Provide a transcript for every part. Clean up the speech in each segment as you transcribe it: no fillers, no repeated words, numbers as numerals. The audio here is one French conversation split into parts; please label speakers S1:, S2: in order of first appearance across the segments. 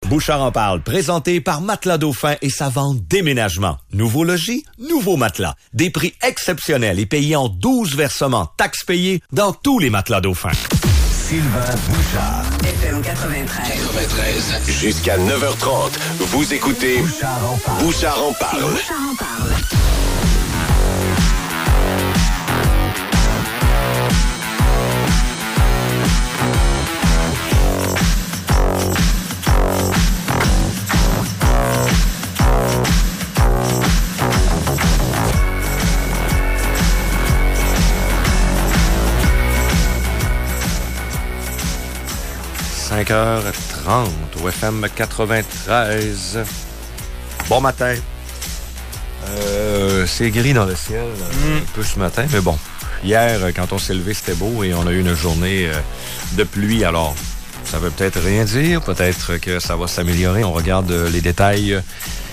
S1: Bouchard en parle, présenté par Matelas Dauphin et sa vente déménagement. Nouveau logis, nouveau matelas. Des prix exceptionnels et payés en 12 versements, taxes payées dans tous les Matelas Dauphins.
S2: Sylvain Bouchard.
S3: FM 93.
S2: Jusqu'à 9h30, vous écoutez Bouchard en parle.
S3: Bouchard en parle.
S1: 5h30 au FM 93. Bon matin. C'est gris dans le ciel un peu ce matin, mais bon. Hier, quand on s'est levé, c'était beau et on a eu une journée de pluie. Alors, ça veut peut-être rien dire. Peut-être que ça va s'améliorer. On regarde les détails.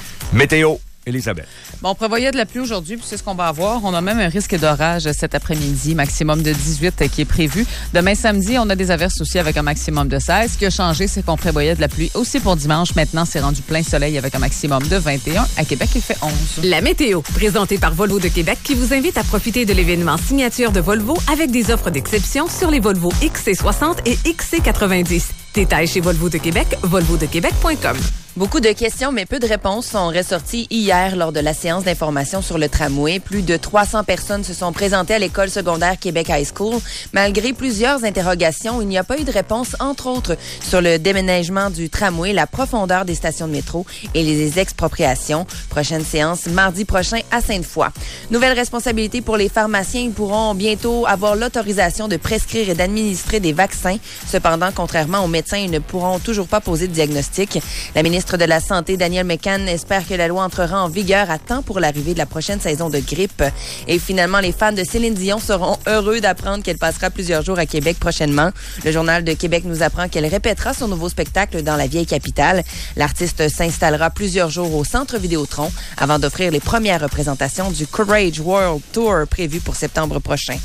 S1: Météo, Elisabeth.
S4: Bon, on prévoyait de la pluie aujourd'hui, puis c'est ce qu'on va avoir. On a même un risque d'orage cet après-midi, maximum de 18 qui est prévu. Demain samedi, on a des averses aussi avec un maximum de 16. Ce qui a changé, c'est qu'on prévoyait de la pluie aussi pour dimanche. Maintenant, c'est rendu plein soleil avec un maximum de 21. À Québec, il fait 11.
S5: La météo, présentée par Volvo de Québec, qui vous invite à profiter de l'événement signature de Volvo avec des offres d'exception sur les Volvo XC60 et XC90. Détails chez Volvo de Québec, volvodequebec.com.
S6: Beaucoup de questions, mais peu de réponses sont ressorties hier lors de la séance d'information sur le tramway. Plus de 300 personnes se sont présentées à l'école secondaire Québec High School. Malgré plusieurs interrogations, il n'y a pas eu de réponse, entre autres, sur le déménagement du tramway, la profondeur des stations de métro et les expropriations. Prochaine séance mardi prochain à Sainte-Foy. Nouvelle responsabilité pour les pharmaciens. Ils pourront bientôt avoir l'autorisation de prescrire et d'administrer des vaccins. Cependant, contrairement aux médecins, ils ne pourront toujours pas poser de diagnostic. La ministre de la Santé, Danielle McCann, espère que la loi entrera en vigueur à temps pour l'arrivée de la prochaine saison de grippe. Et finalement, les fans de Céline Dion seront heureux d'apprendre qu'elle passera plusieurs jours à Québec prochainement. Le Journal de Québec nous apprend qu'elle répétera son nouveau spectacle dans la vieille capitale. L'artiste s'installera plusieurs jours au Centre Vidéotron avant d'offrir les premières représentations du Courage World Tour prévu pour septembre prochain.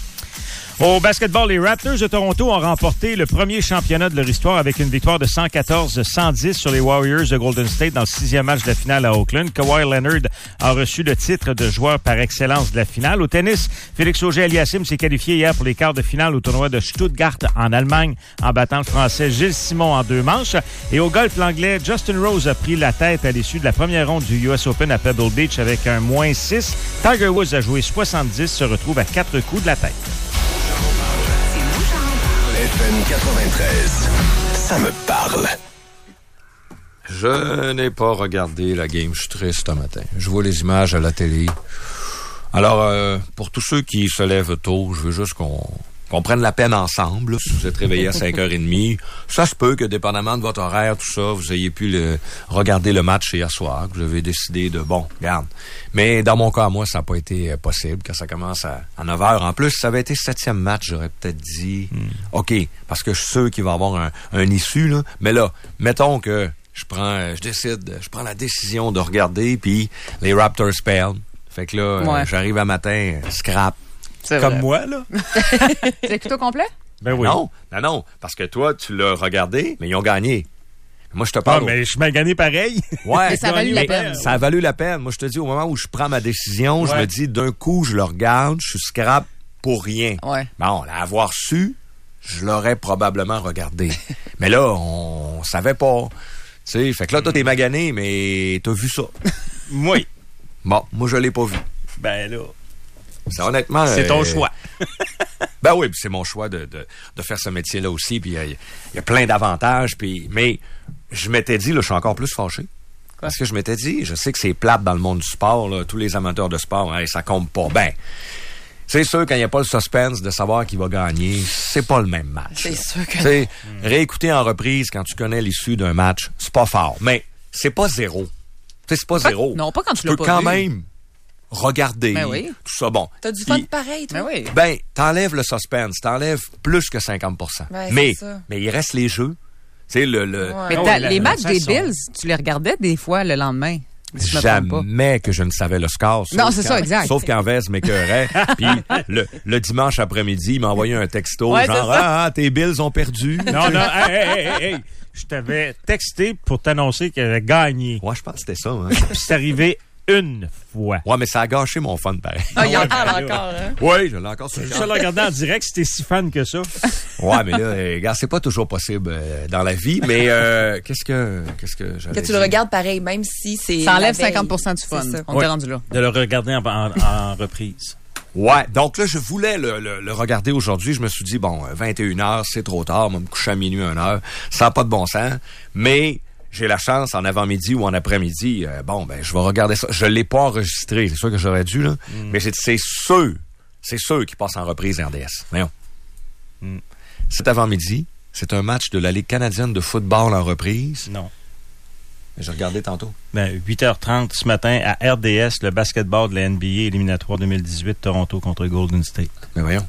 S7: Au basketball, les Raptors de Toronto ont remporté le premier championnat de leur histoire avec une victoire de 114-110 sur les Warriors de Golden State dans le 6e match de la finale à Oakland. Kawhi Leonard a reçu le titre de joueur par excellence de la finale. Au tennis, Félix Auger-Aliassime s'est qualifié hier pour les quarts de finale au tournoi de Stuttgart en Allemagne en battant le Français Gilles Simon en 2 manches. Et au golf, l'Anglais Justin Rose a pris la tête à l'issue de la première ronde du US Open à Pebble Beach avec un -6. Tiger Woods a joué 70, se retrouve à 4 coups de la tête.
S2: FM 93, ça me parle.
S1: Je n'ai pas regardé la game, je suis triste ce matin. Je vois les images à la télé. Alors, pour tous ceux qui se lèvent tôt, je veux juste qu'on prenne la peine ensemble. Si vous êtes réveillé à 5h30, ça se peut que, dépendamment de votre horaire, tout ça, vous ayez pu regarder le match hier soir, que vous avez décidé de, bon, regarde. Mais dans mon cas, moi, ça n'a pas été possible, quand ça commence à 9h. En plus, ça avait été 7e match, j'aurais peut-être dit, OK, parce que je suis sûr qu'il va y avoir un issue, là. Mais là, mettons que je prends la décision de regarder, puis les Raptors perdent. Fait que là, j'arrive à matin, scrap.
S4: C'est
S7: comme
S4: vrai.
S7: moi, là.
S4: C'est tout au complet?
S7: Ben oui.
S1: Non, parce que toi, tu l'as regardé, mais ils ont gagné. Moi, je te parle.
S7: Mais je m'ai gagné pareil.
S1: Ouais.
S4: Mais ça a valu la peine.
S1: Ça a valu la peine. Moi, je te dis, au moment où je prends ma décision, je me dis, d'un coup, je le regarde, je suis scrap pour rien.
S4: Ouais.
S1: Bon, l'avoir su, je l'aurais probablement regardé. Mais là, on savait pas. Tu sais, fait que là, toi, t'es magané, mais t'as vu ça.
S7: Oui.
S1: Bon, moi, je l'ai pas vu.
S7: Ben là.
S1: C'est honnêtement...
S7: C'est ton choix.
S1: Ben oui, c'est mon choix de faire ce métier-là aussi. Puis il y a plein d'avantages. Mais je m'étais dit, là, je suis encore plus fâché.
S4: Quoi?
S1: Parce que je m'étais dit, je sais que c'est plate dans le monde du sport, là, tous les amateurs de sport, hein, ça compte pas. Ben, c'est sûr, quand il n'y a pas le suspense de savoir qui va gagner, c'est pas le même match.
S6: C'est sûr que...
S1: T'sais, réécouter en reprise quand tu connais l'issue d'un match, c'est pas fort. Mais c'est pas zéro. T'sais, c'est pas zéro.
S4: Non, pas quand tu
S1: tu
S4: l'as
S1: peux
S4: pas
S1: quand
S4: vu.
S1: même regarder,
S4: Ben oui.
S1: tout ça. Bon.
S6: T'as du fun pareil, toi?
S4: Ben oui.
S1: Ben, t'enlèves le suspense, t'enlèves plus que 50%.
S6: Ben,
S1: mais
S6: c'est ça.
S1: il reste les jeux. Tu sais,
S4: Mais les matchs des Bills, tu les regardais des fois le lendemain. Si je me trompe pas.
S1: Jamais que je ne savais le score.
S4: Non, c'est ça, exact.
S1: Sauf quand Vez m'écœurait. Puis le dimanche après-midi, il m'a envoyé un texto
S4: Ouais,
S1: genre « Ah, tes Bills ont perdu. »
S7: Non, hey. je t'avais texté pour t'annoncer qu'elle avait gagné.
S1: Ouais, je pense que c'était ça. Hein.
S7: Puis c'est arrivé une fois.
S1: Ouais, mais ça a gâché mon fun, pareil.
S6: Ah, il en
S7: ouais,
S6: parle
S7: ben,
S6: encore, hein?
S1: Oui, je l'ai encore sur le
S7: Je
S1: cœur.
S7: l'ai regardé en direct, si t'es si fan que ça.
S1: Ouais, mais là, regarde, c'est pas toujours possible dans la vie, mais qu'est-ce que j'allais
S6: Que tu
S1: dire?
S6: le regardes pareil, même si c'est.
S4: Ça enlève
S6: la veille.
S4: 50% du fun.
S6: C'est ça.
S4: On
S7: Ouais.
S4: t'est rendu là.
S7: De le regarder en reprise.
S1: Ouais, donc là, je voulais le regarder aujourd'hui. Je me suis dit, bon, 21h, c'est trop tard, on va me coucher à minuit, 1h. Ça n'a pas de bon sens, mais j'ai la chance, en avant-midi ou en après-midi, je vais regarder ça. Je l'ai pas enregistré, c'est sûr que j'aurais dû, là, mais c'est ceux qui passent en reprise RDS. Voyons. Cet avant-midi, c'est un match de la Ligue canadienne de football en reprise.
S7: Non.
S1: J'ai regardé tantôt.
S7: 8h30 ce matin à RDS, le basketball de la NBA éliminatoire 2018, Toronto contre Golden State.
S1: Mais voyons.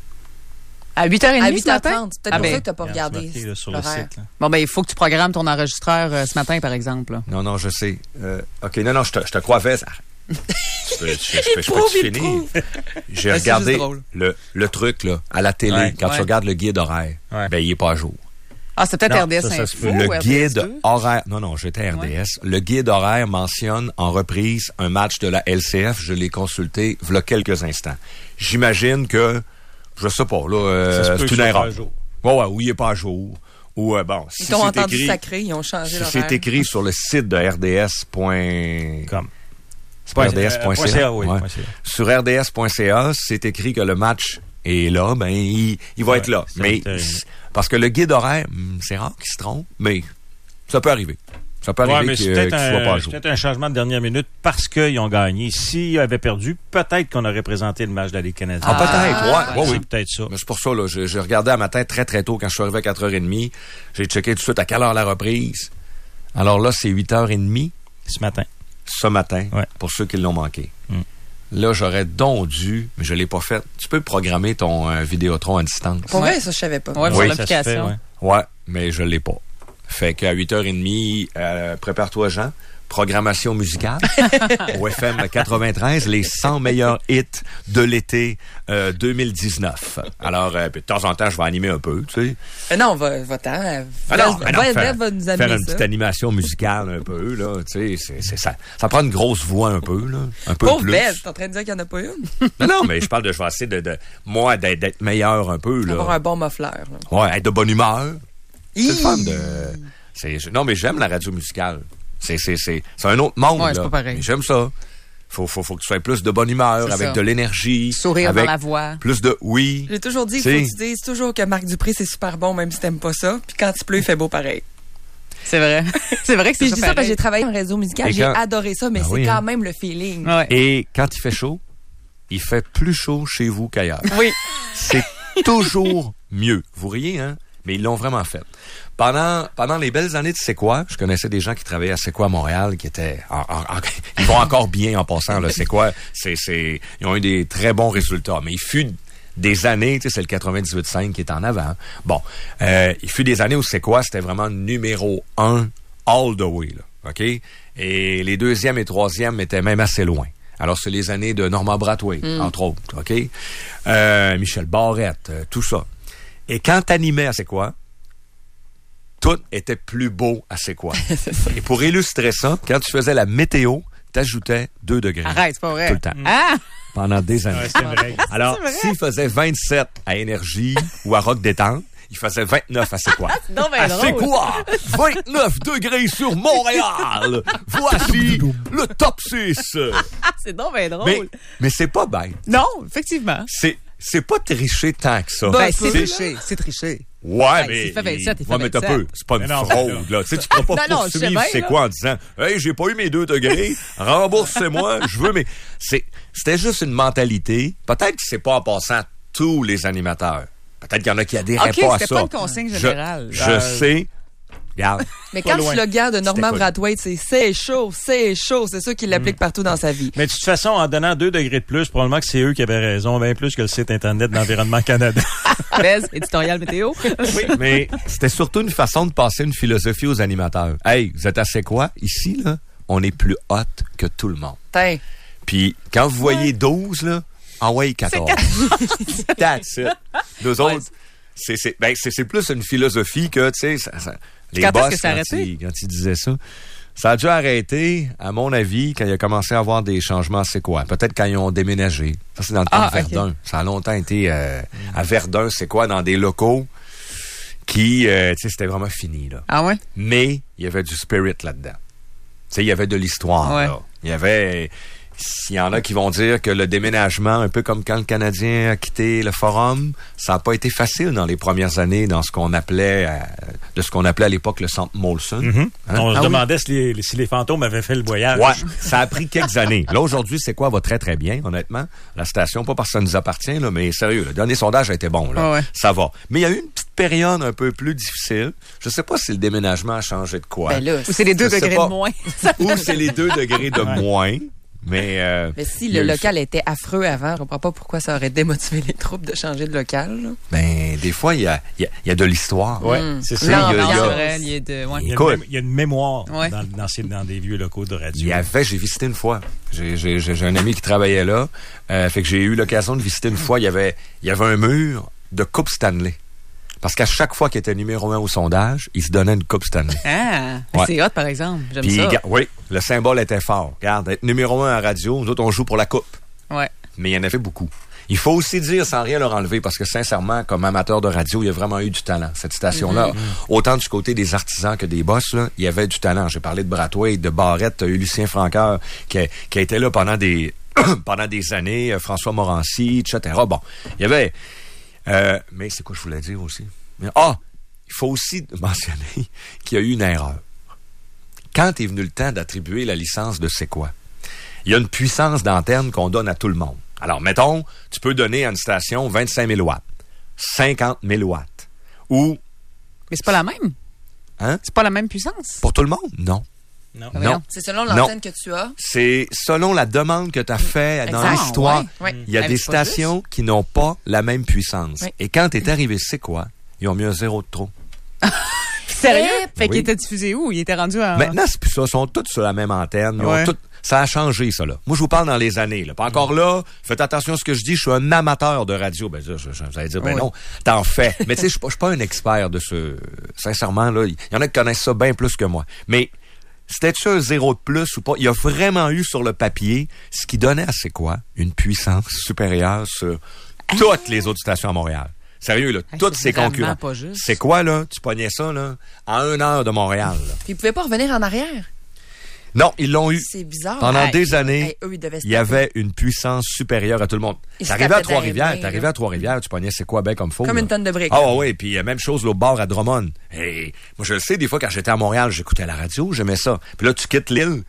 S4: À 8h30
S6: À
S4: ce matin?
S6: 8h30. C'est peut-être
S4: Ah
S6: pour
S4: ben.
S6: ça que tu n'as pas
S7: Regarde,
S6: regardé.
S7: c'est marqué, là, sur le
S6: l'horaire.
S7: site. Là.
S4: Bon, ben, il faut que tu programmes ton enregistreur ce matin, par exemple. Là.
S1: Non, je sais. OK, non, je te crois, Fais. Je
S6: prouve,
S1: peux-tu
S6: il
S1: finir?
S6: prouve.
S1: J'ai
S4: Ben, c'est
S1: regardé
S4: juste drôle.
S1: le truc, là, à la télé,
S7: Ouais.
S1: quand
S4: Ouais.
S1: tu regardes le guide horaire,
S7: Ouais.
S1: ben, il est pas à jour.
S4: Ah, c'est peut-être
S7: Non,
S4: RDS
S7: ça se
S4: Info
S7: peut.
S4: ou
S1: Le
S4: RDS
S1: guide
S4: 2?
S1: horaire, non, j'étais à RDS. Le guide horaire mentionne en reprise un match de la LCF. Je l'ai consulté v'là quelques instants. J'imagine que, je sais pas, là,
S7: Ça se peut
S1: c'est
S7: que
S1: une
S7: ce soit
S1: erreur.
S7: pas à jour.
S1: Ouais, ou il est pas à jour. Ou, si
S6: Ils t'ont
S1: c'est
S6: entendu
S1: écrit,
S6: sacré, ils ont changé
S1: si
S6: l'horaire.
S1: c'est écrit sur le site de RDS.
S7: Comme.
S1: C'est pas RDS.ca.
S7: oui,
S1: Ouais.
S7: .ca.
S1: Sur RDS.ca, c'est écrit que le match est là, ben il va être là.
S7: c'est
S1: Mais
S7: intéressant.
S1: parce que le guide horaire, c'est rare qu'il se trompe, mais ça peut arriver. Ça peut
S7: Ouais,
S1: arriver
S7: mais
S1: qu'il
S7: c'est peut-être
S1: soit pas à jour.
S7: un changement de dernière minute parce qu'ils ont gagné. S'ils avaient perdu, peut-être qu'on aurait présenté le match de la Ligue canadienne.
S1: Ah, peut-être, ouais,
S7: C'est
S1: oui.
S7: peut-être ça.
S1: Mais c'est pour ça, là, j'ai regardé un matin très, très tôt quand je suis arrivé à 4h30. J'ai checké tout de suite à quelle heure la reprise. Alors là, c'est 8h30
S7: Ce matin.
S1: ce matin,
S7: Ouais.
S1: pour ceux qui l'ont manqué. Là, j'aurais donc dû, mais je l'ai pas fait. Tu peux programmer ton Vidéotron à distance.
S6: Pour vrai, ça, je savais pas.
S4: Ouais,
S1: Oui,
S4: sur
S7: Ça se
S4: l'application.
S7: fait, ouais.
S1: Ouais, mais je l'ai pas. Fait qu'à 8h30, prépare-toi, Jean. Programmation musicale au FM 93, les 100 meilleurs hits de l'été 2019. Alors, de temps en temps, je vais animer un peu, tu sais.
S6: Non, va-t'en. Va nous
S1: faire
S6: amener
S1: une
S6: ça.
S1: petite animation musicale un peu, là, tu sais, c'est ça. Ça prend une grosse voix un peu, là, un peu
S6: Pauvre
S1: plus.
S6: Belle, t'es en train de dire qu'il n'y en a pas une?
S1: Non, mais je parle je vais essayer moi, d'être meilleur un peu, là.
S6: Avoir un bon muffler. Là.
S1: Ouais, être de bonne humeur. C'est le fun
S6: Hi!
S1: non, mais j'aime la radio musicale. C'est un autre monde,
S4: Ouais,
S1: là.
S4: c'est pas pareil.
S1: Mais j'aime ça. Faut que tu sois plus de bonne humeur,
S4: C'est
S1: avec
S4: ça.
S1: de l'énergie.
S4: Sourire
S1: avec
S4: dans la voix.
S1: Plus de oui.
S6: J'ai toujours dit qu'il faut que tu dises toujours que Marc Dupré, c'est super bon, même si t'aimes pas ça. Puis quand il pleut, il fait beau pareil.
S4: C'est vrai. C'est vrai que
S6: Puis
S4: c'est
S6: je dis
S4: ça
S6: ça parce que
S4: pareil.
S6: j'ai travaillé en réseau musical.
S1: Et
S6: J'ai
S1: quand-
S6: adoré ça, mais
S1: Ah
S6: c'est
S1: oui,
S6: quand
S1: hein.
S6: même le feeling.
S4: Ouais.
S1: Et quand il fait chaud, il fait plus chaud chez vous qu'ailleurs.
S6: Oui.
S1: C'est toujours mieux. Vous riez, hein? Mais ils l'ont vraiment fait. Pendant les belles années de C'est quoi, je connaissais des gens qui travaillaient à C'est quoi à Montréal, qui étaient, ils vont encore bien en passant, là. C'est quoi, ils ont eu des très bons résultats. Mais il fut des années, tu sais, c'est le 98.5 qui est en avant. Bon, il fut des années où C'est quoi, c'était vraiment numéro 1 all the way, là. OK? Et les deuxièmes et troisièmes étaient même assez loin. Alors, c'est les années de Norman Brathwaite, entre autres, OK? Michel Barrette, tout ça. Et quand t'animais à C'est quoi, tout était plus beau à C'est quoi. Et pour illustrer ça, quand tu faisais la météo, t'ajoutais 2 degrés.
S4: Arrête, c'est pas vrai.
S1: Tout le temps.
S4: Ah!
S1: Pendant des années.
S7: Ouais, c'est vrai.
S1: Alors, s'il faisait 27 à Énergie ou à Rock Détente, il faisait 29 à C'est quoi.
S4: Non, ben
S1: À
S4: drôle.
S1: C'est quoi? 29 degrés sur Montréal! Voici le top 6!
S4: C'est donc bien drôle.
S1: Mais c'est pas bête.
S4: Non, effectivement.
S1: C'est pas tricher tant que ça.
S4: Ben, c'est
S1: C'est-
S4: triché. C'est triché.
S1: Ouais,
S4: Hey,
S1: mais.
S4: s'il fait 27, il fait
S1: ouais, mais t'as
S4: 27.
S1: peu. C'est pas une
S7: Mais non,
S1: fraude, là. Tu sais, tu peux pas
S4: Non, non, je sais
S1: poursuivre
S4: bien,
S1: C'est
S4: là.
S1: quoi en disant, hey, j'ai pas eu mes 2 degrés, remboursez-moi, je veux, mais c'était juste une mentalité. Peut-être que c'est pas en passant tous les animateurs. Peut-être qu'il y en a qui adhéraient
S4: OK,
S1: pas à ça.
S4: c'était pas une consigne générale.
S1: Je sais. Regarde.
S6: Mais
S7: Pas
S6: quand le
S7: loin.
S6: slogan de Norman
S1: C'était
S6: Brathwaite, c'est chaud, c'est ça qu'il applique partout dans sa vie.
S7: Mais de toute façon, en donnant 2 degrés de plus, probablement que c'est eux qui avaient raison, bien plus que le site Internet d'Environnement Canada.
S4: Bez, éditorial météo.
S1: Oui, mais c'était surtout une façon de passer une philosophie aux animateurs. Hey, vous êtes à C'est quoi? Ici, là, on est plus hot que tout le monde.
S6: Tain.
S1: Puis quand vous voyez 12, là, envoyez 14. That's it. Deux autres, c'est plus une philosophie que, tu sais, Les
S4: Quand est-ce
S1: boss,
S4: que ça a arrêté?
S1: quand ils disaient ça. Ça a dû arrêter, à mon avis, quand il a commencé à avoir des changements, c'est quoi? Peut-être quand ils ont déménagé. Ça, c'est dans le temps de Verdun. Okay. Ça a longtemps été à Verdun, c'est quoi? Dans des locaux qui, tu sais, c'était vraiment fini, là.
S4: Ah ouais?
S1: Mais il y avait du spirit là-dedans. Tu sais, il y avait de l'histoire, là. Il y avait... S'il y en a qui vont dire que le déménagement, un peu comme quand le Canadien a quitté le Forum, ça n'a pas été facile dans les premières années dans ce qu'on appelait à l'époque le centre Molson.
S7: Mm-hmm. Hein? On se demandait si les fantômes avaient fait le voyage.
S1: Ouais, ça a pris quelques années. Là, aujourd'hui, c'est quoi? Va très, très bien, honnêtement. La station, pas parce que ça nous appartient, là, mais sérieux, le dernier sondage a été bon. Là. Ça va. Mais il y a eu une petite période un peu plus difficile. Je sais pas si le déménagement a changé de quoi.
S6: Ben là,
S4: ou c'est les 2 degrés de moins.
S1: Ou c'est les 2 degrés de moins. Mais
S6: si le local était affreux avant, je comprends pas pourquoi ça aurait démotivé les troupes de changer de local. Là.
S1: Ben, des fois, il y a de l'histoire.
S7: Oui, c'est ça.
S4: Il
S7: y a une mémoire dans des vieux locaux de radio.
S1: J'ai visité une fois. J'ai un ami qui travaillait là. Fait que j'ai eu l'occasion de visiter une fois. Il y avait un mur de Coupe Stanley. Parce qu'à chaque fois qu'il était numéro 1 au sondage, il se donnait une Coupe Stanley.
S4: Ah, c'est hot, par exemple. J'aime ça.
S1: Oui, le symbole était fort. Regarde, être numéro 1 à radio, nous autres, on joue pour la Coupe.
S4: Ouais.
S1: Mais il y en avait beaucoup. Il faut aussi dire, sans rien leur enlever, parce que sincèrement, comme amateur de radio, il y a vraiment eu du talent, cette station-là. Autant du côté des artisans que des boss, là, il y avait du talent. J'ai parlé de Brathwaite, de Barrette, eu Lucien Francoeur, qui a été là pendant des années, François Morancy, etc. Bon, il y avait... mais c'est quoi je voulais dire aussi? Il faut aussi mentionner qu'il y a eu une erreur. Quand est venu le temps d'attribuer la licence de C'est quoi? Il y a une puissance d'antenne qu'on donne à tout le monde. Alors, mettons, tu peux donner à une station 25 000 watts, 50 000 watts, ou...
S4: Mais c'est pas la même.
S1: Hein?
S4: C'est pas la même puissance.
S1: Pour tout le monde? Non.
S6: Non. C'est selon l'antenne que tu as.
S1: C'est selon la demande que tu as fait dans l'histoire. Il y a des stations qui n'ont pas la même puissance. Oui. Et quand t'es arrivé, c'est quoi? Ils ont mis un 0 de trop.
S4: Sérieux? Fait qu'il était diffusé où? Il était rendu à...
S1: Maintenant, c'est plus ça. Ils sont tous sur la même antenne. Ça a changé, ça, là. Moi, je vous parle dans les années, là. Pas encore là. Faites attention à ce que je dis. Je suis un amateur de radio. Ben, ça, vous allez dire, ben non, t'en fais. Mais tu sais, je suis pas un expert de ce... Sincèrement, là, il y en a qui connaissent ça bien plus que moi. Mais... C'était-tu un 0 de plus ou pas? Il y a vraiment eu sur le papier ce qui donnait à C'est quoi? Une puissance supérieure sur toutes les autres stations à Montréal. Sérieux, là, toutes ses concurrents. C'est quoi, là? Tu pognais ça, là, en 1 heure de Montréal.
S6: Puis ils pouvaient pas revenir en arrière.
S1: Non, ils l'ont eu.
S6: C'est bizarre.
S1: Pendant des années, il y avait une puissance supérieure à tout le monde. T'arrivais à Trois-Rivières, tu pognais C'est quoi bien comme faux.
S6: Comme une tonne de briques.
S1: Ah oui, puis même chose l'autre bord à Drummond. Et moi, je le sais, des fois, quand j'étais à Montréal, j'écoutais la radio, j'aimais ça. Puis là, tu quittes l'île.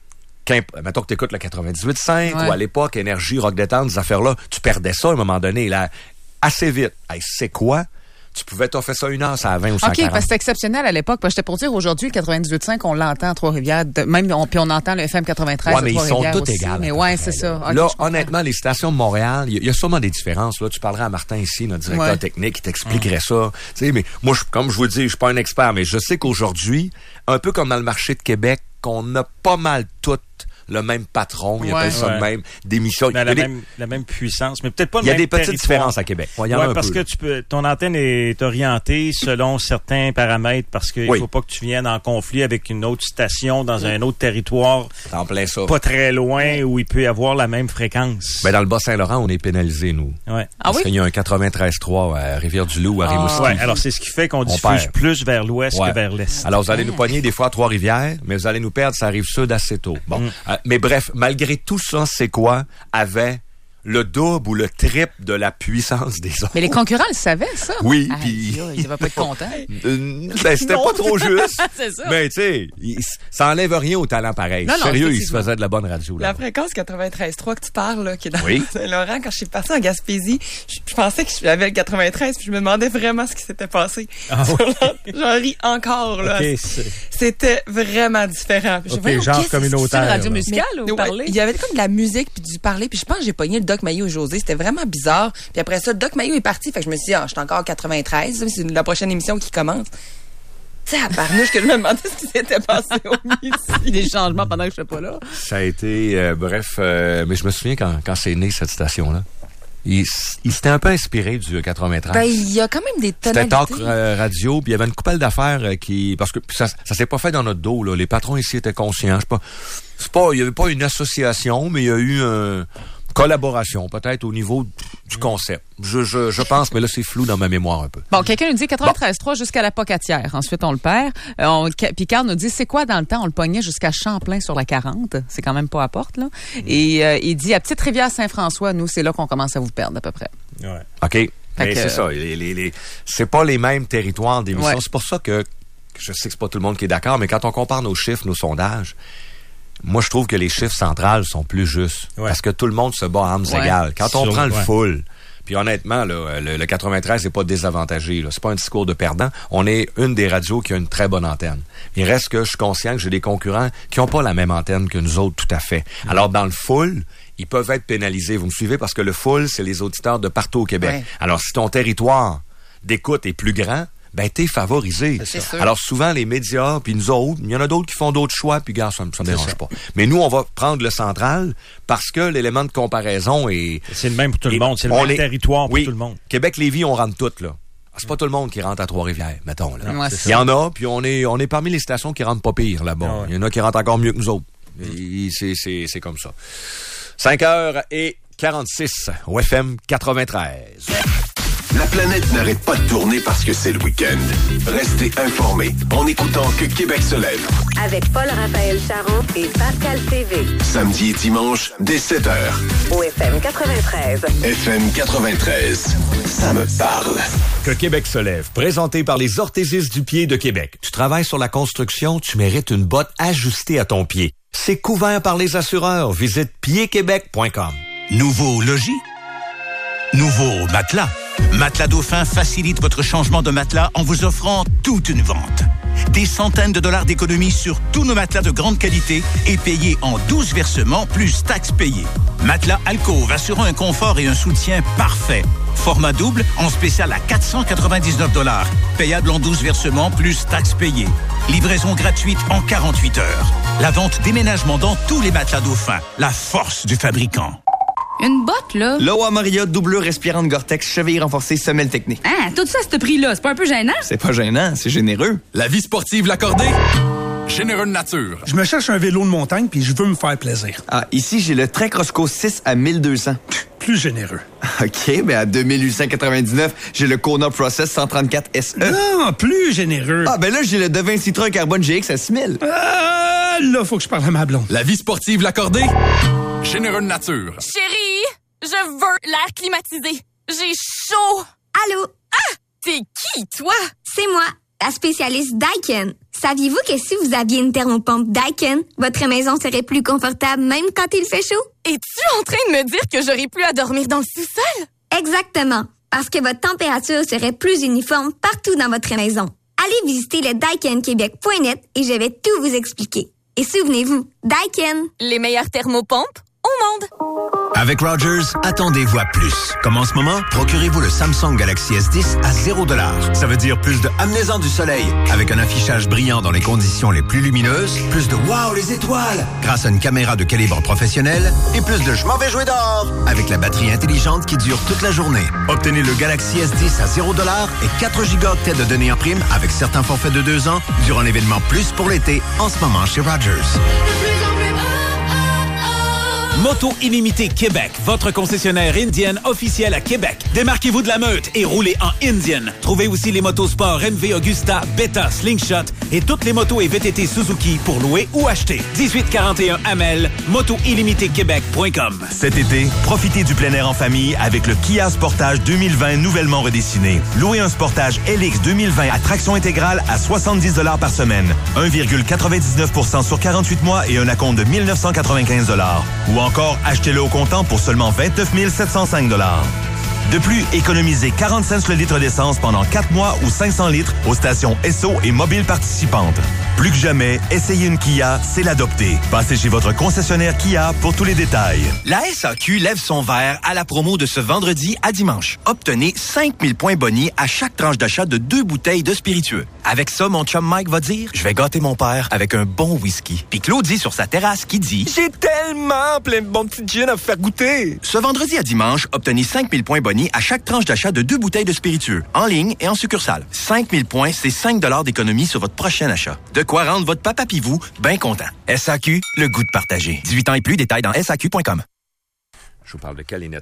S1: Mettons que tu écoutes le 98.5 ou à l'époque, Énergie, Rock Détente, ces affaires-là, tu perdais ça à un moment donné, là, assez vite. Hey, c'est quoi? Tu pouvais t'offrir ça 1 heure, ça à 20 ou 140.
S4: OK, parce que c'était exceptionnel à l'époque. J'étais pour dire, aujourd'hui, le 98.5, on l'entend à Trois-Rivières. Puis on entend le FM 93
S1: à Trois-Rivières. Mais ils sont tous égales.
S4: Mais ouais, c'est ça. Okay,
S1: là, honnêtement, les stations de Montréal, il y a sûrement des différences. Là, tu parlerais à Martin ici, notre directeur technique, qui t'expliquerait ça. Tu sais, mais moi, comme je vous le dis, je suis pas un expert, mais je sais qu'aujourd'hui, un peu comme dans le marché de Québec, qu'on a pas mal toutes le même patron, il appelle ça le même, d'émission.
S7: La même puissance, mais peut-être pas le
S1: Il
S7: même
S1: y a des petites différences à Québec.
S7: Parce que ton antenne est orientée selon certains paramètres, parce qu'il faut pas que tu viennes en conflit avec une autre station dans un autre territoire.
S1: En plein ça.
S7: Pas très loin, où il peut y avoir la même fréquence.
S1: Ben, dans le Bas-Saint-Laurent, on est pénalisé, nous.
S7: Ouais.
S1: Parce qu'il y a un 93.3 à Rivière-du-Loup, à Rimouski.
S7: Ouais, alors c'est ce qui fait qu'on diffuse plus vers l'ouest que vers l'est.
S1: Alors, vous allez nous pogner des fois à Trois-Rivières, mais vous allez nous perdre, ça arrive sud assez tôt. Bon. Mais bref, malgré tout ça, C'est quoi avait le double ou le triple de la puissance des autres.
S4: Mais les concurrents le savaient, ça?
S1: Oui, puis...
S4: Ils devaient pas être contents.
S1: C'était pas trop juste.
S4: C'est ça.
S1: Mais tu sais, ça enlève rien au talent pareil.
S4: Non,
S1: sérieux, ils se faisaient de la bonne radio. Là.
S6: La fréquence 93.3 que tu parles, là, qui est dans Saint-Laurent, quand je suis partie en Gaspésie, je pensais que j'avais le 93, puis je me demandais vraiment ce qui s'était passé. J'en ris encore, là.
S7: Okay,
S6: c'était vraiment différent.
S7: Genre communautaire.
S4: C'est une radio musicale ou vous parlez?
S6: Il y avait comme de la musique puis du parler, puis je pense que j'ai pogné le Doc Maillot et José. C'était vraiment bizarre. Puis après ça, le Doc Maillot est parti. Fait que je me suis dit, je suis encore 93. C'est la prochaine émission qui commence. Tu sais, à Barnouche, que je me demandais ce qui s'était passé ici.
S4: Des changements pendant que je n'étais pas là.
S1: Ça a été, mais je me souviens quand c'est né, cette station-là. il s'était un peu inspiré du 93.
S6: Ben, il y a quand même des tonalités.
S1: C'était talk radio, puis il y avait une couple d'affaires parce que ça s'est pas fait dans notre dos, là. Les patrons ici étaient conscients. Il y avait pas une association, mais il y a eu une collaboration, peut-être au niveau du concept. Je pense, mais là, c'est flou dans ma mémoire un peu.
S4: Bon, quelqu'un nous dit 93.3 jusqu'à la Pocatière. Ensuite, on le perd. Picard nous dit, c'est quoi dans le temps? On le pognait jusqu'à Champlain sur la 40. C'est quand même pas à porte, là. Et il dit, à Petite-Rivière-Saint-François, nous, c'est là qu'on commence à vous perdre, à peu près.
S7: Ouais.
S1: OK. Mais c'est ça. C'est pas les mêmes territoires d'émission.
S4: Ouais.
S1: C'est pour ça que je sais que c'est pas tout le monde qui est d'accord, mais quand on compare nos chiffres, nos sondages, moi, je trouve que les chiffres centrales sont plus justes.
S7: Ouais.
S1: Parce que tout le monde se bat à armes égales. Quand on prend le full, puis honnêtement, là, le 93 n'est pas désavantagé. Là. C'est pas un discours de perdant. On est une des radios qui a une très bonne antenne. Il reste que je suis conscient que j'ai des concurrents qui n'ont pas la même antenne que nous autres, tout à fait. Alors, dans le full, ils peuvent être pénalisés. Vous me suivez? Parce que le full, c'est les auditeurs de partout au Québec. Ouais. Alors, si ton territoire d'écoute est plus grand, ben t'es favorisé.
S6: C'est sûr.
S1: Alors souvent les médias, puis nous autres, il y en a d'autres qui font d'autres choix, puis gars, ça me dérange pas. Mais nous, on va prendre le central parce que l'élément de comparaison est...
S7: C'est le même pour tout le monde, c'est le même territoire pour tout le monde.
S1: Québec-Lévis, on rentre toutes, là. C'est pas tout le monde qui rentre à Trois-Rivières, mettons. Là.
S4: Ouais,
S1: il y en a, puis on est parmi les stations qui rentrent pas pire là-bas. Ah ouais. Il y en a qui rentrent encore mieux que nous autres. Et c'est comme ça. 5h46 au FM 93.
S2: La planète n'arrête pas de tourner parce que c'est le week-end. Restez informés en écoutant Que Québec se lève.
S5: Avec Paul-Raphaël Charon et Pascal TV.
S2: Samedi et dimanche, dès 7h.
S5: Au FM 93.
S2: FM 93. Ça me parle.
S1: Que Québec se lève. Présenté par les orthésistes du pied de Québec. Tu travailles sur la construction, tu mérites une botte ajustée à ton pied. C'est couvert par les assureurs. Visite piedquebec.com.
S8: Nouveau logis? Nouveau matelas? Matelas Dauphin facilite votre changement de matelas en vous offrant toute une vente. Des centaines de dollars d'économie sur tous nos matelas de grande qualité et payés en 12 versements plus taxes payées. Matelas Alcôve assurant un confort et un soutien parfait. Format double en spécial à 499 $. Payable en 12 versements plus taxes payées. Livraison gratuite en 48 heures. La vente déménagement dans tous les matelas Dauphin. La force du fabricant.
S9: Une botte, là?
S10: Loa Marriott, doublure respirante Gore-Tex, cheville renforcée, semelle technique.
S9: Ah, tout ça à ce prix-là, c'est pas un peu gênant?
S10: C'est pas gênant, c'est généreux.
S11: La vie sportive l'accordée? Généreux de nature.
S12: Je me cherche un vélo de montagne puis je veux me faire plaisir.
S10: Ah, ici, j'ai le Trek Roscoe 6 à 1200.
S12: Plus généreux.
S10: OK, mais à 2899, j'ai le Kona Process 134 SE.
S12: Non, plus généreux.
S10: Ah, ben là, j'ai le Devin Citron Carbone GX à 6000.
S12: Là, faut que je parle à ma blonde.
S11: La vie sportive l'accordée? Généreux de nature.
S13: Chérie, je veux l'air climatisé. J'ai chaud.
S14: Allô?
S13: Ah! T'es qui, toi?
S14: C'est moi, la spécialiste Daikin. Saviez-vous que si vous aviez une thermopompe Daikin, votre maison serait plus confortable même quand il fait chaud?
S13: Es-tu en train de me dire que j'aurais plus à dormir dans le sous-sol?
S14: Exactement, parce que votre température serait plus uniforme partout dans votre maison. Allez visiter le daikinquebec.net et je vais tout vous expliquer. Et souvenez-vous, Daikin.
S13: Les meilleures thermopompes au monde.
S8: Avec Rogers, attendez-vous à plus. Comme en ce moment, procurez-vous le Samsung Galaxy S10 à $0. Ça veut dire plus de amenez-en du soleil, avec un affichage brillant dans les conditions les plus lumineuses, plus de wow les étoiles, grâce à une caméra de calibre professionnel, et plus de je m'en vais jouer dehors, avec la batterie intelligente qui dure toute la journée. Obtenez le Galaxy S10 à $0 et 4 gigaoctets de données en prime avec certains forfaits de 2 ans durant l'événement Plus pour l'été, en ce moment chez Rogers.
S15: Moto Illimité Québec, votre concessionnaire Indian officiel à Québec. Démarquez-vous de la meute et roulez en Indian. Trouvez aussi les motosports MV Augusta, Beta, Slingshot et toutes les motos et VTT Suzuki pour louer ou acheter. 1841 Amel, motoillimité-québec.com.
S16: Cet été, profitez du plein air en famille avec le Kia Sportage 2020 nouvellement redessiné. Louez un Sportage LX 2020 à traction intégrale à 70 $ par semaine. 1,99% sur 48 mois et un acompte de 1 995 $. Ou encore, achetez-le au comptant pour seulement 29 705 $. De plus, économisez 40 cents le litre d'essence pendant 4 mois ou 500 litres aux stations Esso et mobiles participantes. Plus que jamais, essayer une Kia, c'est l'adopter. Passez chez votre concessionnaire Kia pour tous les détails.
S17: La SAQ lève son verre à la promo de ce vendredi à dimanche. Obtenez 5000 points bonus à chaque tranche d'achat de 2 bouteilles de spiritueux. Avec ça, mon chum Mike va dire « Je vais gâter mon père avec un bon whisky. » Puis Claudie sur sa terrasse qui dit « J'ai tellement plein de bons petits gins à vous faire goûter. » Ce vendredi à dimanche, obtenez 5000 points bonus à chaque tranche d'achat de 2 bouteilles de spiritueux, en ligne et en succursale. 5000 points, c'est 5 $ d'économie sur votre prochain achat. De quoi rendre votre papa pis vous bien content. SAQ, le goût de partager. 18 ans et plus, détails dans SAQ.com.
S1: Je vous parle de Calinette.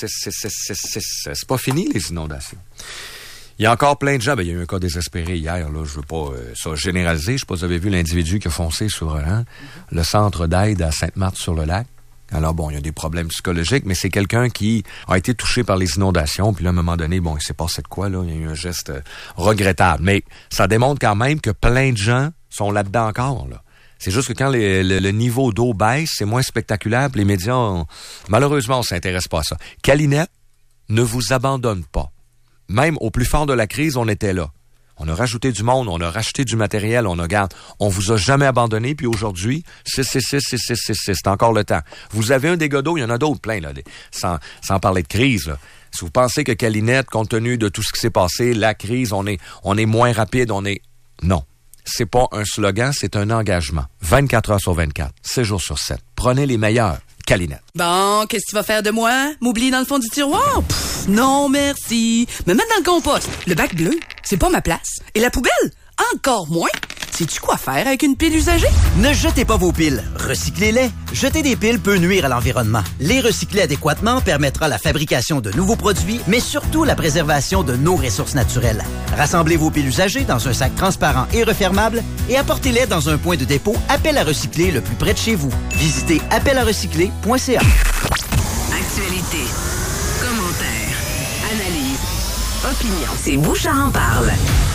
S1: 6. C'est pas fini, les inondations. Il y a encore plein de gens. Ben, il y a eu un cas désespéré hier. Là, je veux pas ça généraliser. Je sais pas si vous avez vu l'individu qui a foncé sur le centre d'aide à Sainte-Marthe-sur-le-Lac. Alors bon, il y a des problèmes psychologiques, mais c'est quelqu'un qui a été touché par les inondations. Puis là, à un moment donné, bon, il s'est passé de quoi, là? Il y a eu un geste regrettable. Mais ça démontre quand même que plein de gens sont là-dedans encore, là. C'est juste que quand le niveau d'eau baisse, c'est moins spectaculaire. Les médias, malheureusement, on s'intéresse pas à ça. Calinette ne vous abandonne pas. Même au plus fort de la crise, on était là. On a rajouté du monde, on a racheté du matériel, on vous a jamais abandonné, puis aujourd'hui, 6, c'est encore le temps. Vous avez un dégât d'eau, il y en a d'autres plein, là, sans parler de crise, là. Si vous pensez que Calinette, compte tenu de tout ce qui s'est passé, la crise, on est moins rapide, non. C'est pas un slogan, c'est un engagement. 24 heures sur 24, 7 jours sur 7. Prenez les meilleurs. Calinette.
S18: Bon, qu'est-ce que tu vas faire de moi? M'oublier dans le fond du tiroir? Non, merci. Me mettre dans le compost. Le bac bleu, c'est pas ma place. Et la poubelle? Encore moins. Sais-tu quoi faire avec une pile usagée?
S19: Ne jetez pas vos piles. Recyclez-les. Jeter des piles peut nuire à l'environnement. Les recycler adéquatement permettra la fabrication de nouveaux produits, mais surtout la préservation de nos ressources naturelles. Rassemblez vos piles usagées dans un sac transparent et refermable et apportez-les dans un point de dépôt Appel à recycler le plus près de chez vous. Visitez appelarecycler.ca.
S5: Actualité, commentaires, analyse, opinion. C'est Bouchard en parle.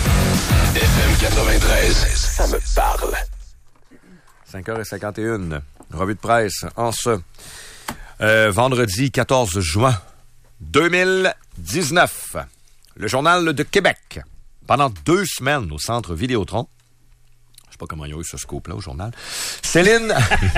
S2: FM 93, ça me parle.
S1: 5h51, revue de presse en ce vendredi 14 juin 2019. Le Journal de Québec. Pendant 2 semaines au Centre Vidéotron. Je sais pas comment ils ont eu ce scoop-là au journal. Céline...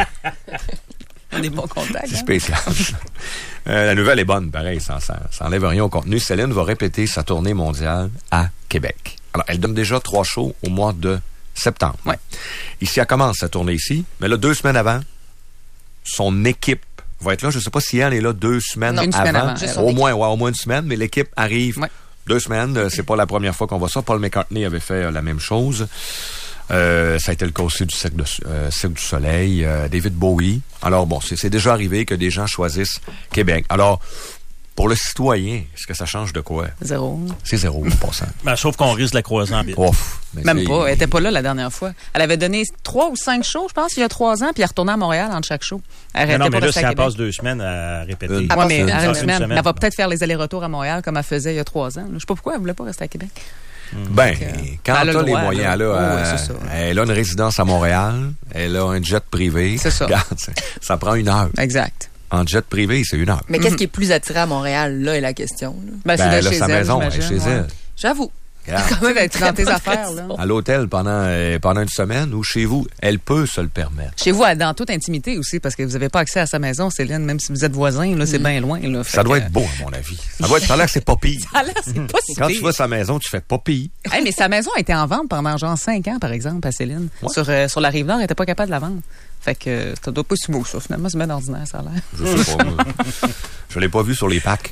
S4: On a des bons contacts.
S1: C'est spécial. La nouvelle est bonne, pareil, ça enlève rien au contenu. Céline va répéter sa tournée mondiale à Québec. Alors, elle donne déjà 3 shows au mois de septembre. Ouais. Ici, elle commence sa tournée ici, mais là, 2 semaines avant, son équipe va être là. Je ne sais pas si elle est là 2 semaines
S4: non, une
S1: avant.
S4: Semaine avant.
S1: Au moins une semaine, mais l'équipe arrive 2 semaines. C'est pas la première fois qu'on voit ça. Paul McCartney avait fait la même chose. Ça a été le cas aussi du Cirque du Soleil, David Bowie. Alors bon, c'est déjà arrivé que des gens choisissent Québec. Alors, pour le citoyen, est-ce que ça change de quoi?
S4: 0.
S1: C'est 0, en passant.
S7: Ben, sauf qu'on risque de la croiser en bille.
S4: Même pas. Elle était pas là la dernière fois. Elle avait donné 3 ou 5 shows, je pense, il y a 3 ans, puis elle retournait à Montréal entre chaque show.
S7: Non, mais là, si elle passe 2 semaines à répéter.
S4: Oui, mais une semaine. Elle va peut-être faire les allers-retours à Montréal comme elle faisait il y a 3 ans. Je sais pas pourquoi elle voulait pas rester à Québec.
S1: Ben, quand elle a les moyens, elle a une résidence à Montréal, elle a un jet privé.
S4: C'est ça.
S1: Regarde, ça prend 1 heure.
S4: Exact.
S1: En jet privé, c'est 1 heure.
S6: Mais qu'est-ce qui est plus attirant à Montréal, là, est la question.
S4: Ben, c'est de chez
S1: sa
S4: elle,
S1: maison, elle est chez elle.
S6: J'avoue.
S4: Quand même être dans tes affaires, là.
S1: À l'hôtel pendant une semaine ou chez vous, elle peut se le permettre.
S4: Chez vous, dans toute intimité aussi, parce que vous n'avez pas accès à sa maison, Céline, même si vous êtes voisins, là, c'est bien loin. Là,
S1: ça doit être beau, à mon avis. Ça a l'air que c'est pas pire.
S4: Ça a l'air c'est pas si
S1: Quand
S4: pire.
S1: tu vois sa maison, tu fais pas pire.
S4: Hey, mais sa maison a été en vente pendant genre 5 ans, par exemple, à Céline. Ouais. Sur la Rive-Nord, elle n'était pas capable de la vendre. Fait que ça doit pas si beau, ça. Finalement, c'est bien ordinaire, ça a l'air.
S1: Je sais pas. Je l'ai pas vu sur les packs.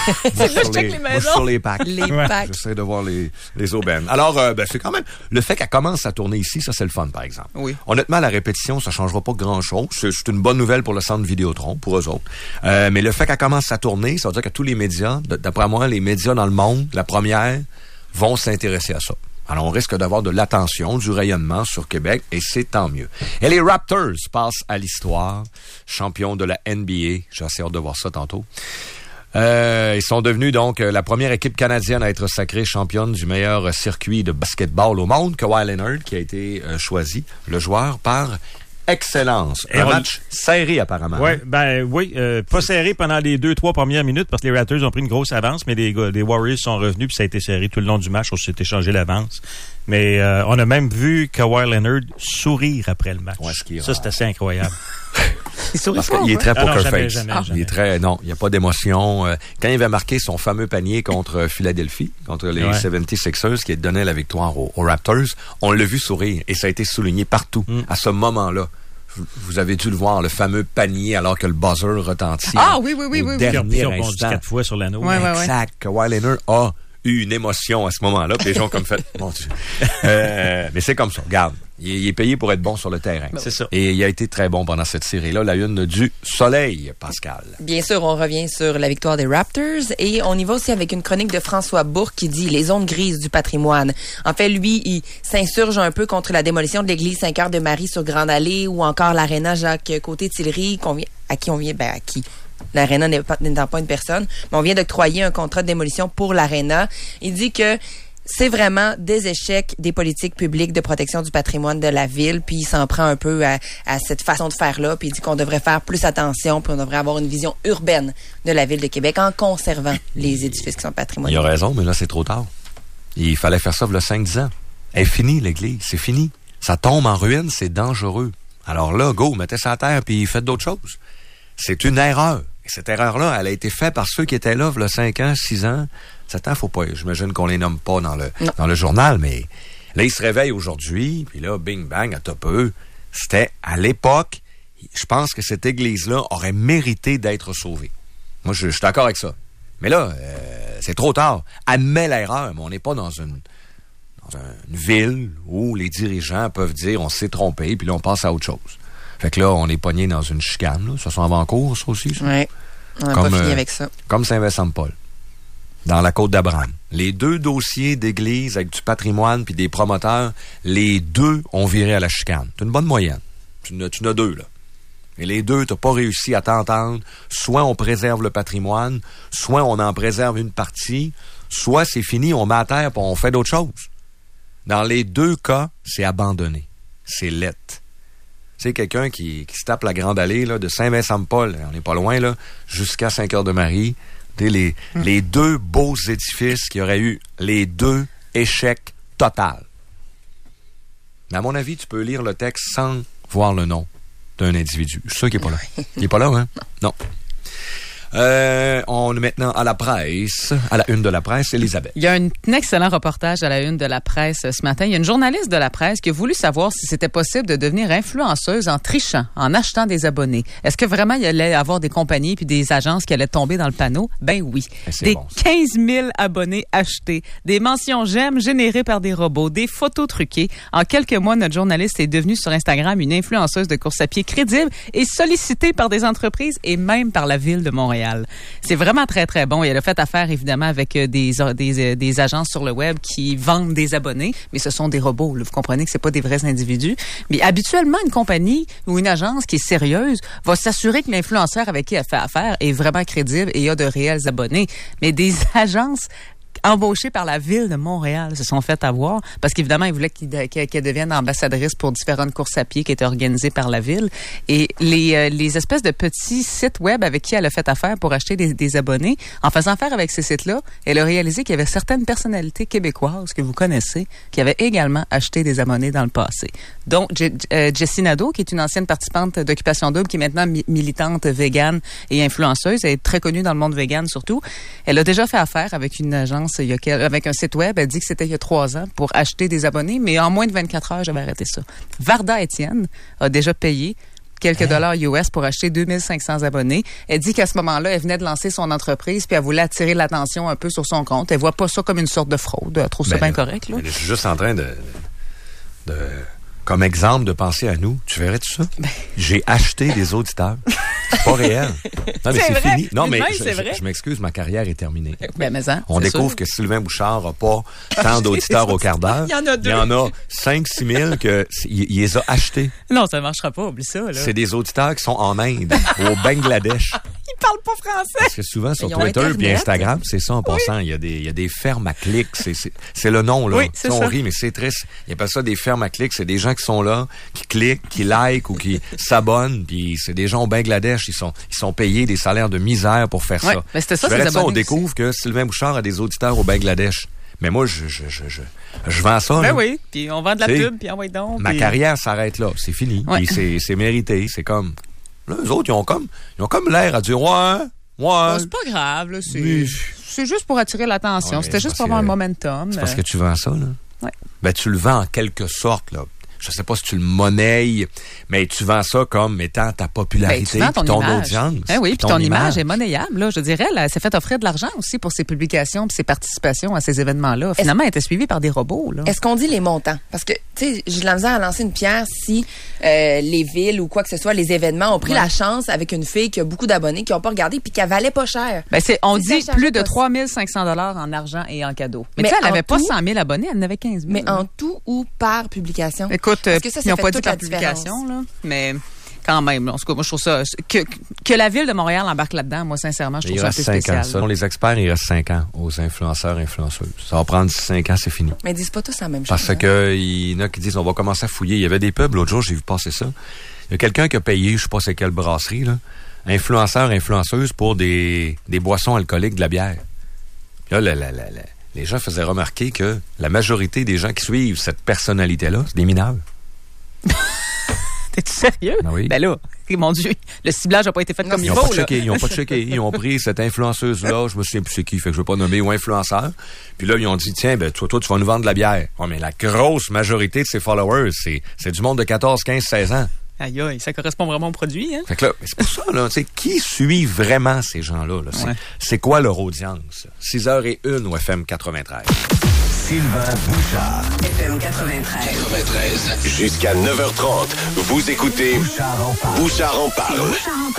S1: Sur les packs.
S4: Les packs.
S1: J'essaie de voir les aubaines. Alors, c'est quand même... Le fait qu'elle commence à tourner ici, ça, c'est le fun, par exemple.
S4: Oui.
S1: Honnêtement, la répétition, ça changera pas grand-chose. C'est une bonne nouvelle pour le Centre Vidéotron, pour eux autres. Mais le fait qu'elle commence à tourner, ça veut dire que tous les médias, d'après moi, les médias dans le monde, la première, vont s'intéresser à ça. Alors, on risque d'avoir de l'attention, du rayonnement sur Québec, et c'est tant mieux. Et les Raptors passent à l'histoire, champions de la NBA. J'ai assez hâte de voir ça tantôt. Ils sont devenus donc la première équipe canadienne à être sacrée championne du meilleur circuit de basketball au monde. Kawhi Leonard, qui a été choisi, le joueur, par excellence. Un match serré, apparemment.
S7: Oui, pas serré pendant les 2-3 premières minutes parce que les Raptors ont pris une grosse avance, mais les Warriors sont revenus puis ça a été serré tout le long du match. On s'est échangé l'avance. Mais on a même vu Kawhi Leonard sourire après le match.
S1: Ouais,
S7: ça, c'est assez incroyable.
S1: Il sourit fort, il est très poker face. Jamais. Il est très, non, il n'y a pas d'émotion. Quand il avait marqué son fameux panier contre Philadelphie, contre les 76ers, qui donnait la victoire aux Raptors, on l'a vu sourire et ça a été souligné partout à ce moment-là. Vous avez dû le voir, le fameux panier alors que le buzzer retentit.
S4: Oui.
S1: Dernier
S7: instant.
S1: instant.
S7: 4 fois sur l'anneau.
S1: Exact. Kawhi Leonard a eu une émotion à ce moment-là, puis les gens ont comme fait, mon Dieu. Mais c'est comme ça, regarde. Il est payé pour être bon sur le terrain.
S7: C'est ça.
S1: Et il a été très bon pendant cette série-là. La une du Soleil, Pascal.
S6: Bien sûr, on revient sur la victoire des Raptors et on y va aussi avec une chronique de François Bourque qui dit les zones grises du patrimoine. En fait, lui, il s'insurge un peu contre la démolition de l'église Saint-Cœur-de-Marie sur Grande Allée ou encore l'aréna Jacques Côté-Tillery à qui l'aréna n'étant pas une personne, mais on vient d'octroyer un contrat de démolition pour l'aréna. Il dit que c'est vraiment des échecs des politiques publiques de protection du patrimoine de la ville, puis il s'en prend un peu à cette façon de faire-là, puis il dit qu'on devrait faire plus attention, puis on devrait avoir une vision urbaine de la ville de Québec en conservant les édifices qui sont patrimoniaux.
S1: Il a raison, mais là, c'est trop tard. Il fallait faire ça il y a 5-10 ans. Elle est finie, l'église, c'est fini. Ça tombe en ruine, c'est dangereux. Alors là, go, mettez ça à terre, puis faites d'autres choses. C'est une erreur. Et cette erreur-là, elle a été faite par ceux qui étaient là, il y a 5 ans, 6 ans. 7 ans, faut pas, j'imagine qu'on les nomme pas dans le journal, mais là, ils se réveillent aujourd'hui, puis là, bing bang, à top eux. C'était à l'époque, je pense que cette église-là aurait mérité d'être sauvée. Moi, je suis d'accord avec ça. Mais là, c'est trop tard. Admets l'erreur, mais on n'est pas dans une ville où les dirigeants peuvent dire on s'est trompé, puis là, on passe à autre chose. Fait que là, on est pogné dans une chicane, là. Ça s'en va en cours, ça aussi, ça?
S6: Oui. On n'a pas fini avec ça.
S1: Comme Saint-Vincent-de-Paul, dans la Côte d'Abraham. Les 2 dossiers d'église avec du patrimoine puis des promoteurs, les 2 ont viré à la chicane. C'est une bonne moyenne. Tu n'as 2, là. Et les 2, t'as pas réussi à t'entendre. Soit on préserve le patrimoine, soit on en préserve une partie, soit c'est fini, on met à terre puis on fait d'autres choses. Dans les 2 cas, c'est abandonné. C'est lettre. C'est quelqu'un qui se tape la Grande Allée là, de Saint-Vincent-de-Paul, on n'est pas loin, là, jusqu'à Saint-Cœur-de-Marie. Les 2 beaux édifices qui auraient eu les 2 échecs total. Mais à mon avis, tu peux lire le texte sans voir le nom d'un individu. Je suis sûr qu'il n'est pas là. Il n'est pas là, hein? Non. On est maintenant à la presse, à la une de la presse, Elisabeth.
S4: Il y a un excellent reportage à la une de la presse ce matin. Il y a une journaliste de la presse qui a voulu savoir si c'était possible de devenir influenceuse en trichant, en achetant des abonnés. Est-ce que vraiment il allait avoir des compagnies puis des agences qui allaient tomber dans le panneau? Ben oui. Des 15 000 abonnés achetés, des mentions j'aime générées par des robots, des photos truquées. En quelques mois, notre journaliste est devenue sur Instagram une influenceuse de course à pied crédible et sollicitée par des entreprises et même par la ville de Montréal. C'est vraiment très, très bon. Et elle a fait affaire, évidemment, avec des agences sur le web qui vendent des abonnés, mais ce sont des robots. Là. Vous comprenez que c'est pas des vrais individus. Mais habituellement, une compagnie ou une agence qui est sérieuse va s'assurer que l'influenceur avec qui elle fait affaire est vraiment crédible et a de réels abonnés. Mais des agences embauchées par la ville de Montréal se sont fait avoir parce qu'évidemment, ils voulaient qu'elle devienne ambassadrice pour différentes courses à pied qui étaient organisées par la ville. Et les espèces de petits sites web avec qui elle a fait affaire pour acheter des abonnés, en faisant affaire avec ces sites-là, elle a réalisé qu'il y avait certaines personnalités québécoises que vous connaissez qui avaient également acheté des abonnés dans le passé. Donc, Jessie Nadeau, qui est une ancienne participante d'Occupation Double, qui est maintenant militante végane et influenceuse, elle est très connue dans le monde végane surtout. Elle a déjà fait affaire avec une agence avec un site web. Elle dit que c'était il y a 3 ans pour acheter des abonnés, mais en moins de 24 heures, j'avais arrêté ça. Varda Étienne a déjà payé quelques dollars US pour acheter 2500 abonnés. Elle dit qu'à ce moment-là, elle venait de lancer son entreprise puis elle voulait attirer l'attention un peu sur son compte. Elle voit pas ça comme une sorte de fraude. Elle trouve ça bien correct. Là.
S1: Je suis juste en train de comme exemple de penser à nous. Tu verrais tout ça? J'ai acheté des auditeurs. C'est pas réel. Non, mais c'est fini. Non, mais je m'excuse, ma carrière est terminée. On découvre que Sylvain Bouchard n'a pas tant d'auditeurs au quart d'heure.
S4: Il y en a 2.
S1: Il y en a 5-6 000 qu'il les a achetés.
S4: Non, ça ne marchera pas, oublie ça. Là.
S1: C'est des auditeurs qui sont en Inde, au Bangladesh.
S4: parlent pas français.
S1: Parce que souvent, sur
S6: Ils ont
S1: Twitter
S6: Internet.
S1: et Instagram, c'est ça en passant. Il y a des fermes à clics. C'est le nom, là.
S4: Oui, c'est ça.
S1: On rit, mais c'est triste. Ils appellent ça des fermes à clics. C'est des gens qui sont là, qui cliquent, qui likent ou qui s'abonnent. Puis c'est des gens au Bangladesh. Ils sont payés des salaires de misère pour faire
S4: Ouais,
S1: ça.
S4: mais c'était ça,
S1: Je verrais
S4: ces
S1: ça, on
S4: abonnés
S1: découvre que Sylvain Bouchard a des auditeurs au Bangladesh. Mais moi, je vends ça.
S4: Ben
S1: là.
S4: oui, puis on vend de la
S1: T'sais,
S4: pub, puis envoie donc.
S1: Ma
S4: puis-
S1: carrière s'arrête là. C'est fini.
S4: Ouais.
S1: Puis c'est mérité. C'est comme... Là, eux autres, ils ont comme l'air à dire, ouais.
S4: Bon, c'est pas grave, là.
S1: Mais-
S4: C'est juste pour attirer l'attention.
S1: Ouais,
S4: C'était juste
S1: parce
S4: pour avoir
S1: que-
S4: un momentum.
S1: C'est parce que tu vends ça, là.
S4: Ouais.
S1: Ben, tu le vends en quelque sorte, là. Je sais pas si tu le monnaies, mais tu vends ça comme étant ta
S4: Ben,
S1: popularité,
S4: tu vends
S1: puis ton
S4: image.
S1: audience.
S4: Ben oui, puis ton image est
S1: image.
S4: monnayable. Là, je dirais, elle s'est fait offrir de l'argent aussi pour ses publications et ses participations à ces événements-là. Finalement, elle était suivie par des robots. Là.
S6: Est-ce qu'on dit les montants? Parce que, tu sais, j'ai de la misère à lancer une pierre si les villes ou quoi que ce soit, les événements ont pris la chance avec une fille qui a beaucoup d'abonnés qui n'ont pas regardé puis qui valait pas cher.
S4: Ben on
S6: C'est
S4: dit
S6: ça,
S4: plus de
S6: pas-
S4: 3 500 $ en argent et en cadeaux. Mais,
S6: Mais
S4: tu sais, elle
S6: en
S4: n'avait pas
S6: tout-
S4: 100 000 abonnés, elle en avait 15 000.
S6: Mais en tout ou par publication?
S4: Écoute,
S6: Parce que ça
S4: ils n'ont
S6: fait
S4: pas dit
S6: toute
S4: par
S6: la différence.
S4: publication, là, mais quand même, là, en tout cas, moi, je trouve ça... Que la Ville de Montréal embarque là-dedans, moi, sincèrement, je trouve
S1: Il
S4: ça un
S1: reste
S4: peu
S1: 5 ans.
S4: spécial.
S1: Selon les experts, il reste 5 ans aux influenceurs et influenceuses. Ça va prendre 5 ans, c'est fini.
S6: Mais ils disent pas tous la même chose.
S1: Parce que il y en a qui disent, on va commencer à fouiller. Il y avait des pubs, l'autre jour, j'ai vu passer ça. Il y a quelqu'un qui a payé, je sais pas c'est quelle brasserie, là, influenceur, influenceuse pour des boissons alcooliques, de la bière. Puis là, les gens faisaient remarquer que la majorité des gens qui suivent cette personnalité-là, c'est des mineurs.
S4: T'es-tu sérieux?
S1: Ben oui.
S4: Ben là, mon Dieu, le ciblage n'a pas été fait comme il
S1: Ils ont
S4: faut.
S1: pas
S4: là.
S1: checké, ils ont pas checké. Ils ont pris cette influenceuse-là, je me souviens plus c'est qui, fait que je vais pas nommer, ou influenceur. Puis là, ils ont dit, tiens, ben, toi, tu vas nous vendre de la bière. Ouais, mais la grosse majorité de ses followers, c'est du monde de 14, 15, 16 ans.
S4: Aïe, aïe, ça correspond vraiment au produit, hein?
S1: Fait que là, c'est pour ça, là, tu sais, qui suit vraiment ces gens-là, là?
S4: Ouais.
S1: C'est quoi leur audience? 6h01 ou FM 93.
S2: Sylvain Bouchard.
S3: FM 93.
S2: Jusqu'à 9h30, vous écoutez Bouchard en parle.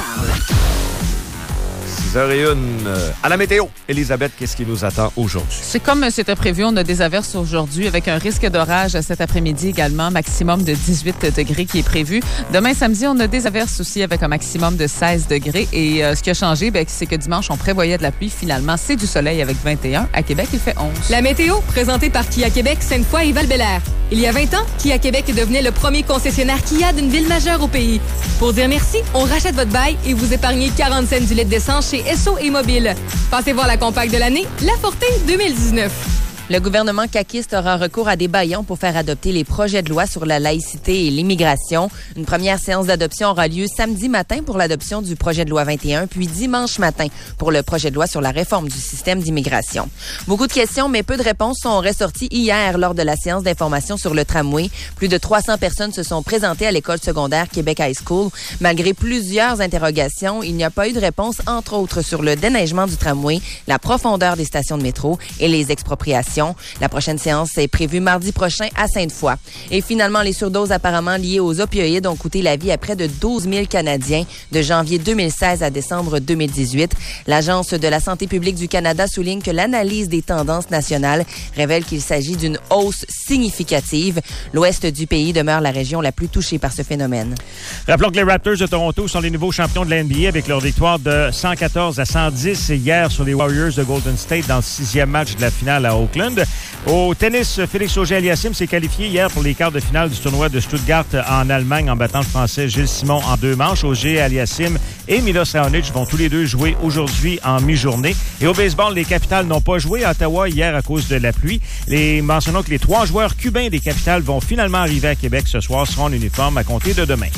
S1: 6h01, à la météo. Elisabeth, qu'est-ce qui nous attend aujourd'hui?
S4: C'est comme c'était prévu, on a des averses aujourd'hui avec un risque d'orage cet après-midi également, maximum de 18 degrés qui est prévu. Demain samedi, on a des averses aussi avec un maximum de 16 degrés. Et ce qui a changé, c'est que dimanche, on prévoyait de la pluie. Finalement, c'est du soleil avec 21. À Québec, il fait 11.
S5: La météo, présentée par Kia Québec, Sainte-Foy et Val-Bélair. Il y a 20 ans, Kia Québec devenait le premier concessionnaire Kia d'une ville majeure au pays. Pour dire merci, on rachète votre bail et vous épargnez 40 cents du litre d'essence chez Esso et Mobile. Passez voir la compacte de l'année, La Forté 2019.
S6: Le gouvernement caquiste aura recours à des bâillons pour faire adopter les projets de loi sur la laïcité et l'immigration. Une première séance d'adoption aura lieu samedi matin pour l'adoption du projet de loi 21, puis dimanche matin pour le projet de loi sur la réforme du système d'immigration. Beaucoup de questions, mais peu de réponses sont ressorties hier lors de la séance d'information sur le tramway. Plus de 300 personnes se sont présentées à l'école secondaire Québec High School. Malgré plusieurs interrogations, il n'y a pas eu de réponse, entre autres, sur le déneigement du tramway, la profondeur des stations de métro et les expropriations. La prochaine séance est prévue mardi prochain à Sainte-Foy. Et finalement, les surdoses apparemment liées aux opioïdes ont coûté la vie à près de 12 000 Canadiens de janvier 2016 à décembre 2018. L'Agence de la santé publique du Canada souligne que l'analyse des tendances nationales révèle qu'il s'agit d'une hausse significative. L'ouest du pays demeure la région la plus touchée par ce phénomène.
S7: Rappelons que les Raptors de Toronto sont les nouveaux champions de la NBA avec leur victoire de 114-110 hier sur les Warriors de Golden State dans le 6e match de la finale à Oakland. Au tennis, Félix Auger-Aliassime s'est qualifié hier pour les quarts de finale du tournoi de Stuttgart en Allemagne en battant le Français Gilles Simon en 2 manches. Auger-Aliassime et Milos Raonic vont tous les deux jouer aujourd'hui en mi-journée. Et au baseball, les Capitals n'ont pas joué à Ottawa hier à cause de la pluie. Mentionnons que les 3 joueurs cubains des Capitals vont finalement arriver à Québec ce soir, seront en uniforme à compter de demain.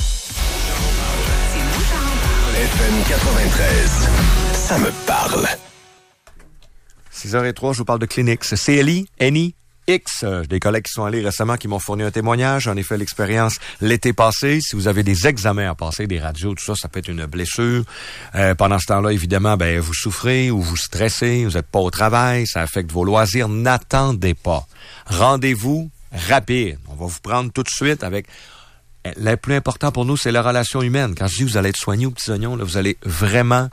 S2: FM 93. Ça me parle.
S1: 6h03, je vous parle de Kleenex. CLI, NI, X. J'ai des collègues qui sont allés récemment qui m'ont fourni un témoignage. J'en ai fait l'expérience l'été passé. Si vous avez des examens à passer, des radios, tout ça, ça peut être une blessure. Pendant ce temps-là, évidemment, vous souffrez ou vous stressez, vous n'êtes pas au travail, ça affecte vos loisirs. N'attendez pas. Rendez-vous rapide. On va vous prendre tout de suite avec le plus important pour nous, c'est la relation humaine. Quand je dis vous allez être soigné aux petits oignons, là, vous allez vraiment,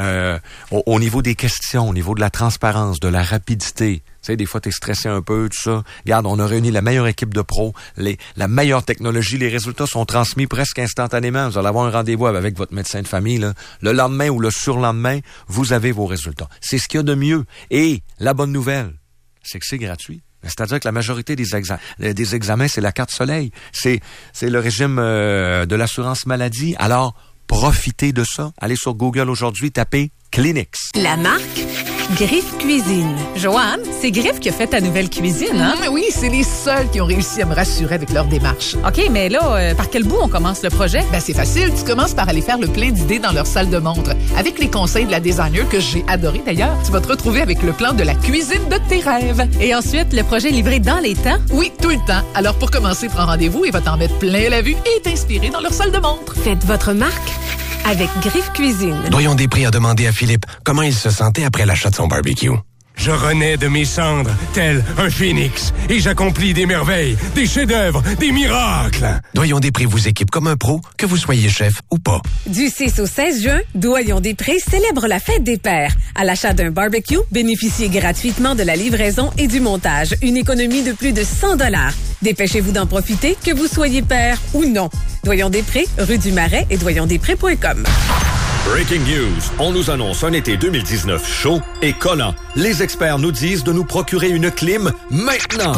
S1: au niveau des questions, au niveau de la transparence, de la rapidité. Tu sais, des fois, t'es stressé un peu, tout ça. Regarde, on a réuni la meilleure équipe de pros, la meilleure technologie. Les résultats sont transmis presque instantanément. Vous allez avoir un rendez-vous avec votre médecin de famille, là. Le lendemain ou le surlendemain, vous avez vos résultats. C'est ce qu'il y a de mieux. Et la bonne nouvelle, c'est que c'est gratuit. C'est-à-dire que la majorité des examens, c'est la carte soleil. C'est le régime de l'assurance maladie. Alors, profitez de ça. Allez sur Google aujourd'hui, tapez Kleenex.
S5: La marque Griffe Cuisine.
S20: Joanne, c'est Griffe qui a fait ta nouvelle cuisine, hein?
S21: Oui, c'est les seuls qui ont réussi à me rassurer avec leur démarche.
S20: OK, mais là, par quel bout on commence le projet?
S21: Ben, c'est facile. Tu commences par aller faire le plein d'idées dans leur salle de montre. Avec les conseils de la designer, que j'ai adoré d'ailleurs, tu vas te retrouver avec le plan de la cuisine de tes rêves.
S20: Et ensuite, le projet est livré dans les temps?
S21: Oui, tout le temps. Alors, pour commencer, prends rendez-vous et va t'en mettre plein la vue et t'inspirer dans leur salle de montre.
S5: Faites votre marque avec Griffe Cuisine.
S22: Doyon Després a demandé à Philippe comment il se sentait après l'achat de son barbecue. Je renais de mes cendres, tel un phénix, et j'accomplis des merveilles, des chefs-d'œuvre, des miracles. Doyon Després vous équipe comme un pro, que vous soyez chef ou pas.
S5: Du 6 au 16 juin, Doyon Després célèbre la fête des pères. À l'achat d'un barbecue, bénéficiez gratuitement de la livraison et du montage. Une économie de plus de 100 $. Dépêchez-vous d'en profiter, que vous soyez père ou non. Doyon Després, rue du Marais et doyondesprés.com.
S23: Breaking news. On nous annonce un été 2019 chaud et collant. Les experts nous disent de nous procurer une clim maintenant.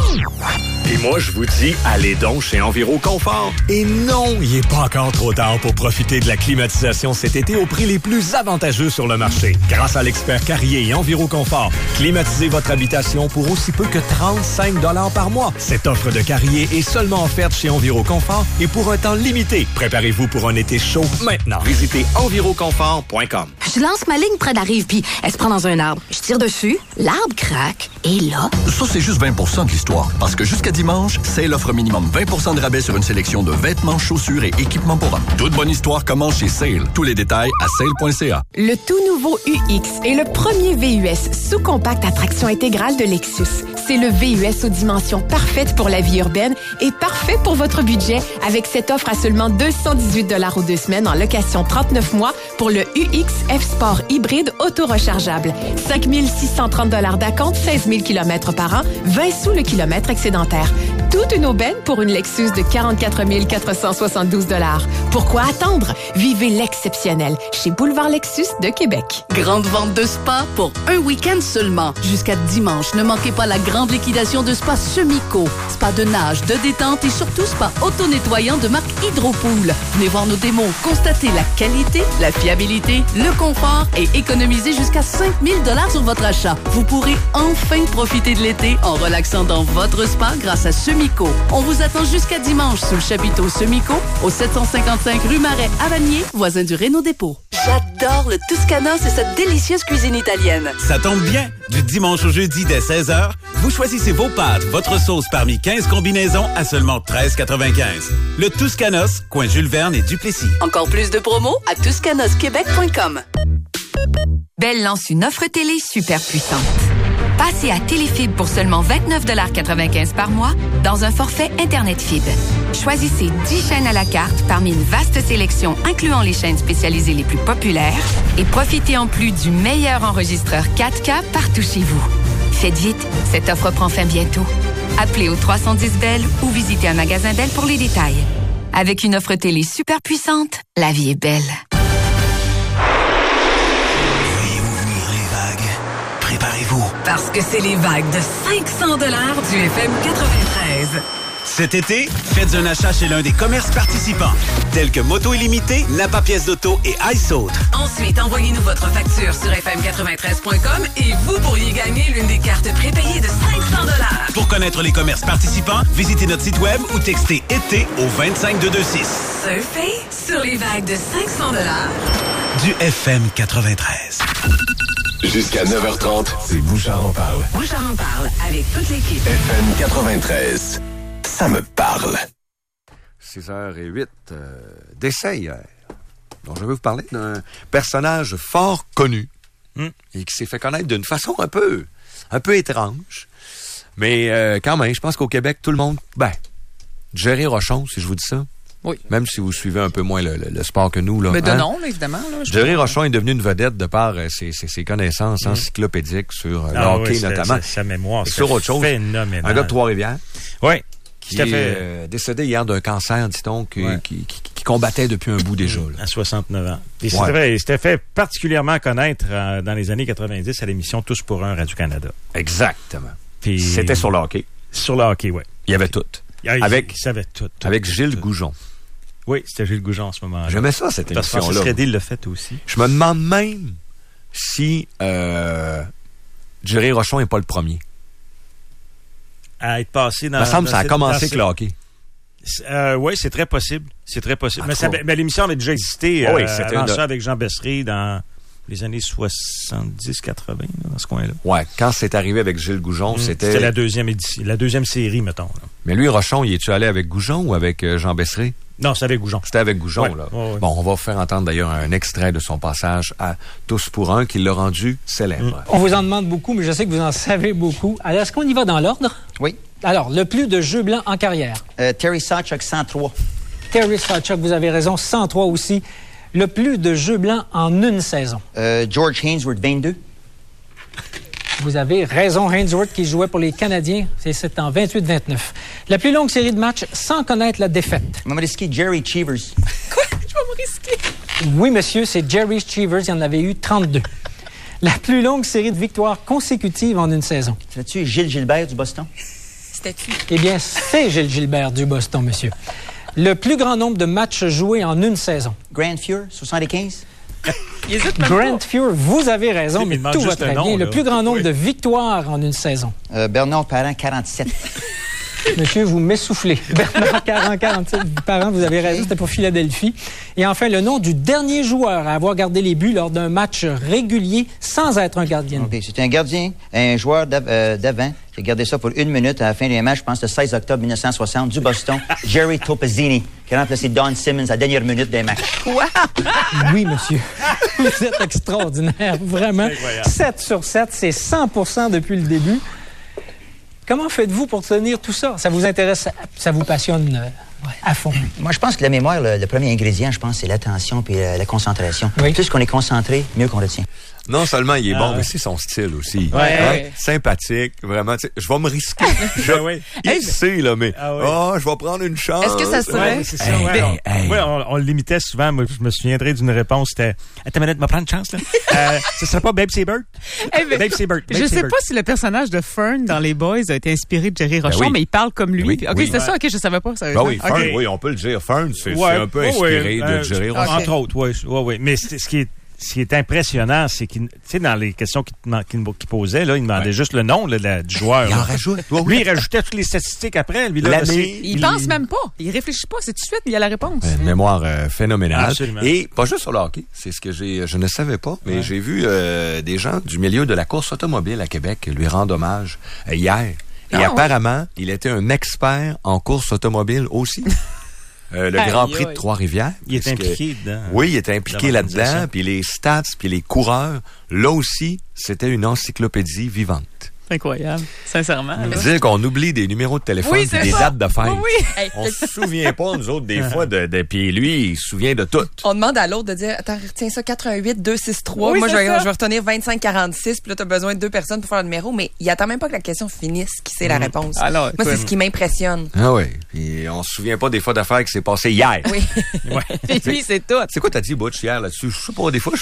S23: Et moi, je vous dis, allez donc chez Enviroconfort. Et non, il n'est pas encore trop tard pour profiter de la climatisation cet été au prix les plus avantageux sur le marché. Grâce à l'expert Carrier et Enviroconfort, climatisez votre habitation pour aussi peu que 35 $ par mois. Cette offre de Carrier est seulement offerte chez Enviroconfort et pour un temps limité. Préparez-vous pour un été chaud maintenant. Visitez enviroconfort.com.
S24: Je lance ma ligne près de la rive, puis elle se prend dans un arbre. Je tire dessus, l'arbre craque, et là...
S25: Ça, c'est juste 20 % de l'histoire. Parce que jusqu'à dimanche, c'est l'offre minimum 20 % de rabais sur une sélection de vêtements, chaussures et équipements pour hommes. Toute bonne histoire commence chez Sale. Tous les détails à sale.ca.
S26: Le tout nouveau UX est le premier VUS sous-compact à traction intégrale de Lexus. C'est le VUS aux dimensions parfaites pour la vie urbaine et parfait pour votre budget avec cette offre à seulement 218 $ aux 2 semaines en location 39 mois pour le UX F-Sport hybride auto-rechargeable. 5 630 $ d'acompte, 16 000 km par an, 20 sous le kilomètre excédentaire. Toute une aubaine pour une Lexus de 44 472 $. Pourquoi attendre? Vivez l'exceptionnel chez Boulevard Lexus de Québec.
S18: Grande vente de spa pour un week-end seulement. Jusqu'à dimanche, ne manquez pas la grande liquidation de spa Semico. Spa de nage, de détente et surtout spa auto-nettoyant de marque Hydropool. Venez voir nos démos, constatez la qualité, la fiabilité, le confort et économiser jusqu'à 5 000 $ sur votre achat. Vous pourrez enfin profiter de l'été en relaxant dans votre spa grâce à Semico. On vous attend jusqu'à dimanche sous le chapiteau Semico, au 755 rue Marais à Vanier, voisin du Renault Dépôt. J'adore le Tuscanos et cette délicieuse cuisine italienne.
S15: Ça tombe bien. Du dimanche au jeudi dès 16h, vous choisissez vos pâtes, votre sauce parmi 15 combinaisons à seulement 13,95. Le Tuscanos, coin Jules Verne et Duplessis.
S18: Encore plus de promos à tuscanosquebec.com.
S27: Bell lance une offre télé super puissante. Passez à Téléfibre pour seulement 29,95 $ par mois dans un forfait Internet Fibre. Choisissez 10 chaînes à la carte parmi une vaste sélection incluant les chaînes spécialisées les plus populaires et profitez en plus du meilleur enregistreur 4K partout chez vous. Faites vite, cette offre prend fin bientôt. Appelez au 310 Bell ou visitez un magasin Bell pour les détails. Avec une offre télé super puissante, la vie est belle.
S15: Préparez-vous.
S5: Parce que c'est les vagues de 500 $ du FM 93.
S15: Cet été, faites un achat chez l'un des commerces participants, tels que Moto Illimité, Napa Pièces d'Auto et iSautre.
S5: Ensuite, envoyez-nous votre facture sur fm93.com et vous pourriez gagner l'une des cartes prépayées de 500 $.
S15: Pour connaître les commerces participants, visitez notre site web ou textez été au 25226.
S5: Surfez sur les vagues de 500 $
S15: du FM 93.
S2: Jusqu'à 9h30, c'est Bouchard en parle.
S5: Bouchard en parle avec toute l'équipe.
S2: FM 93. Ça me parle.
S1: 6h08 d'essai hier. Donc, je vais vous parler d'un personnage fort connu et qui s'est fait connaître d'une façon un peu étrange. Mais quand même, je pense qu'au Québec, tout le monde... Jerry Rochon, si je vous dis ça,
S4: Oui.
S1: Même si vous suivez un peu moins le sport que nous. Là,
S4: mais de nom, là, évidemment. Là,
S1: Jerry Rochon est devenu une vedette de par ses connaissances encyclopédiques sur le hockey notamment.
S7: Sa mémoire,
S1: c'est sur autre chose.
S7: Phénoménal.
S1: Un gars de Trois-Rivières.
S7: Oui.
S1: Qui est décédé hier d'un cancer, dit-on, qui combattait depuis un bout déjà. Là.
S7: À 69 ans. Puis il s'était fait particulièrement connaître dans les années 90 à l'émission Tous pour un Radio-Canada.
S1: Exactement.
S7: Puis
S1: c'était sur le hockey.
S7: Sur le hockey, oui.
S1: Il y avait tout.
S7: Il savait tout.
S1: Avec Gilles Goujon.
S7: Oui, c'était Gilles Goujon en ce moment-là.
S1: J'aimais ça, cette émission-là.
S7: Francis Reddy l'a fait aussi.
S1: Je me demande même si Jerry Rochon n'est pas le premier.
S7: À être passé dans...
S1: Il me semble que ça a commencé avec le hockey.
S7: Oui, c'est très possible. C'est très possible. Mais l'émission avait déjà existé avant ça avec Jean Bessery dans les années 70-80, dans ce coin-là.
S1: Ouais, quand c'est arrivé avec Gilles Goujon,
S7: c'était la deuxième édition, la deuxième série, mettons. Là.
S1: Mais lui, Rochon, il est-tu allé avec Goujon ou avec Jean Bessery?
S7: Non, c'était avec Goujon.
S1: C'était avec Goujon, là.
S7: Ouais.
S1: Bon, on va faire entendre d'ailleurs un extrait de son passage à Tous pour un qui l'a rendu célèbre.
S8: On vous en demande beaucoup, mais je sais que vous en savez beaucoup. Alors, est-ce qu'on y va dans l'ordre?
S9: Oui.
S8: Alors, le plus de jeux blancs en carrière?
S9: Terry Sawchuk, 103.
S8: Terry Sawchuk, vous avez raison, 103 aussi. Le plus de jeux blancs en une saison?
S9: George Hainsworth, 22.
S8: Vous avez raison, Hainsworth qui jouait pour les Canadiens. C'est en 28-29. La plus longue série de matchs sans connaître la défaite?
S9: Je vais me risquer Jerry Cheevers.
S8: Quoi? Je vais me risquer? Oui, monsieur, c'est Jerry Cheevers. Il y en avait eu 32. La plus longue série de victoires consécutives en une saison?
S9: C'était-tu Gilles Gilbert du Boston?
S8: C'était-tu? Eh bien, c'est Gilles Gilbert du Boston, monsieur. Le plus grand nombre de matchs joués en une saison?
S9: Grand Fuhr, 75.
S8: Grant Fuhr, vous avez raison, mais tout va très bien. Le plus grand nombre de victoires en une saison?
S9: Bernard Parent, 47.
S8: Monsieur, vous m'essoufflez. Bernard Parent, 47. Parent, vous avez raison, c'était pour Philadelphie. Et enfin, le nom du dernier joueur à avoir gardé les buts lors d'un match régulier sans être un gardien.
S9: OK, c'est un gardien, un joueur d'avant. J'ai gardé ça pour 1 minute à la fin des matchs, je pense, le 16 octobre 1960, du Boston. Jerry Topazzini, qui a remplacé Don Simmons à la dernière minute des matchs.
S8: Quoi? Oui, monsieur. Vous êtes extraordinaire, vraiment. 7 sur 7, c'est 100% depuis le début. Comment faites-vous pour tenir tout ça? Ça vous intéresse, ça vous passionne à fond?
S9: Moi, je pense que la mémoire, le premier ingrédient, je pense, c'est l'attention puis la concentration. Oui. Plus qu'on est concentré, mieux qu'on retient.
S1: Non seulement il est bon, mais c'est son style aussi. Sympathique, vraiment. Je vais me risquer. Il sait, là, mais je vais prendre une chance.
S6: Est-ce que ça serait?
S7: Ouais, c'est ça, on le limitait souvent. Moi, je me souviendrai d'une réponse. C'était attends une minute, je vais prendre une chance. Là. Ce serait pas Babe Seabird?
S4: Babe Seabird. Je sais pas si le personnage de Fern dans Les Boys a été inspiré de Jerry Rochon, mais il parle comme lui. OK, c'était ça? OK, je savais pas.
S1: Ben oui, Fern, oui, on peut le dire. Fern, c'est un peu inspiré de Jerry Rochon.
S7: Entre autres, oui. Mais ce qui est impressionnant, c'est qu'il, tu sais, dans les questions qu'il posait, là, il demandait juste le nom du joueur.
S1: Il en rajoute.
S7: Lui, il rajoutait toutes les statistiques après. Lui, là,
S4: il pense même pas. Il réfléchit pas. C'est tout de suite, il y a la réponse.
S1: Une mémoire phénoménale.
S7: Absolument.
S1: Et pas juste sur le hockey. C'est ce que je ne savais pas, mais j'ai vu des gens du milieu de la course automobile à Québec lui rendre hommage hier. Et apparemment, il était un expert en course automobile aussi. Le Grand Prix de Trois-Rivières.
S7: Il est impliqué dedans.
S1: Oui, il était impliqué là-dedans. Puis les stats, puis les coureurs, là aussi, c'était une encyclopédie vivante.
S4: Incroyable, sincèrement.
S1: C'est-à-dire qu'on oublie des numéros de téléphone et des dates de fête.
S4: Oui.
S1: On se souvient pas, nous autres, des fois, puis lui, il se souvient de tout.
S6: On demande à l'autre de dire, attends, retiens ça, 418 263.
S4: Oui,
S6: moi, je vais retenir 2546, puis là, t'as besoin de 2 personnes pour faire le numéro, mais il attend même pas que la question finisse, qui sait la réponse.
S4: Alors,
S6: moi, c'est ce qui m'impressionne.
S1: Ah oui, puis on se souvient pas des fois d'affaires qui s'est passé hier.
S6: Oui.
S4: Et puis, c'est tout.
S1: C'est quoi t'as dit, Butch, hier, là-dessus? Je sais pas, des fois,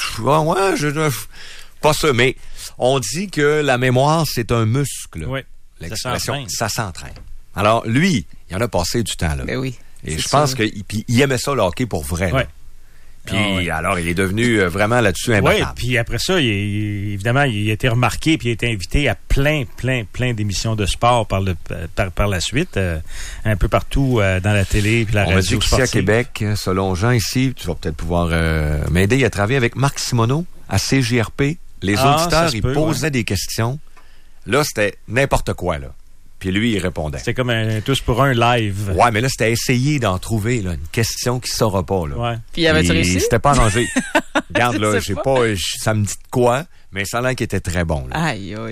S1: pas ça, mais on dit que la mémoire, c'est un muscle.
S7: Oui.
S1: L'expression, ça s'entraîne. Alors, lui, il en a passé du temps, là.
S4: Ben oui.
S1: Et je pense qu'il aimait ça, le hockey, pour vrai.
S7: Oui.
S1: Puis, alors, il est devenu vraiment là-dessus imbattable.
S7: Oui, puis après ça, évidemment, il a été remarqué, puis il a été invité à plein d'émissions de sport par la suite, un peu partout dans la télé, puis la radio sportive. On m'a dit qu'ici à Québec,
S1: selon Jean ici, tu vas peut-être pouvoir m'aider, il a travaillé avec Marc Simoneau à CJRP. Les auditeurs, ils posaient des questions. Là, c'était n'importe quoi, là. Puis lui, il répondait.
S7: C'était comme un tous pour un live.
S1: Ouais, mais là, c'était essayer d'en trouver là, une question qui ne saura pas. Là.
S7: Ouais.
S4: Puis il avait-tu réussi?
S1: C'était pas arrangé. Regarde, là, ça me dit de quoi, mais ça a l'air qu'il était très bon. Là.
S4: Aïe, aïe.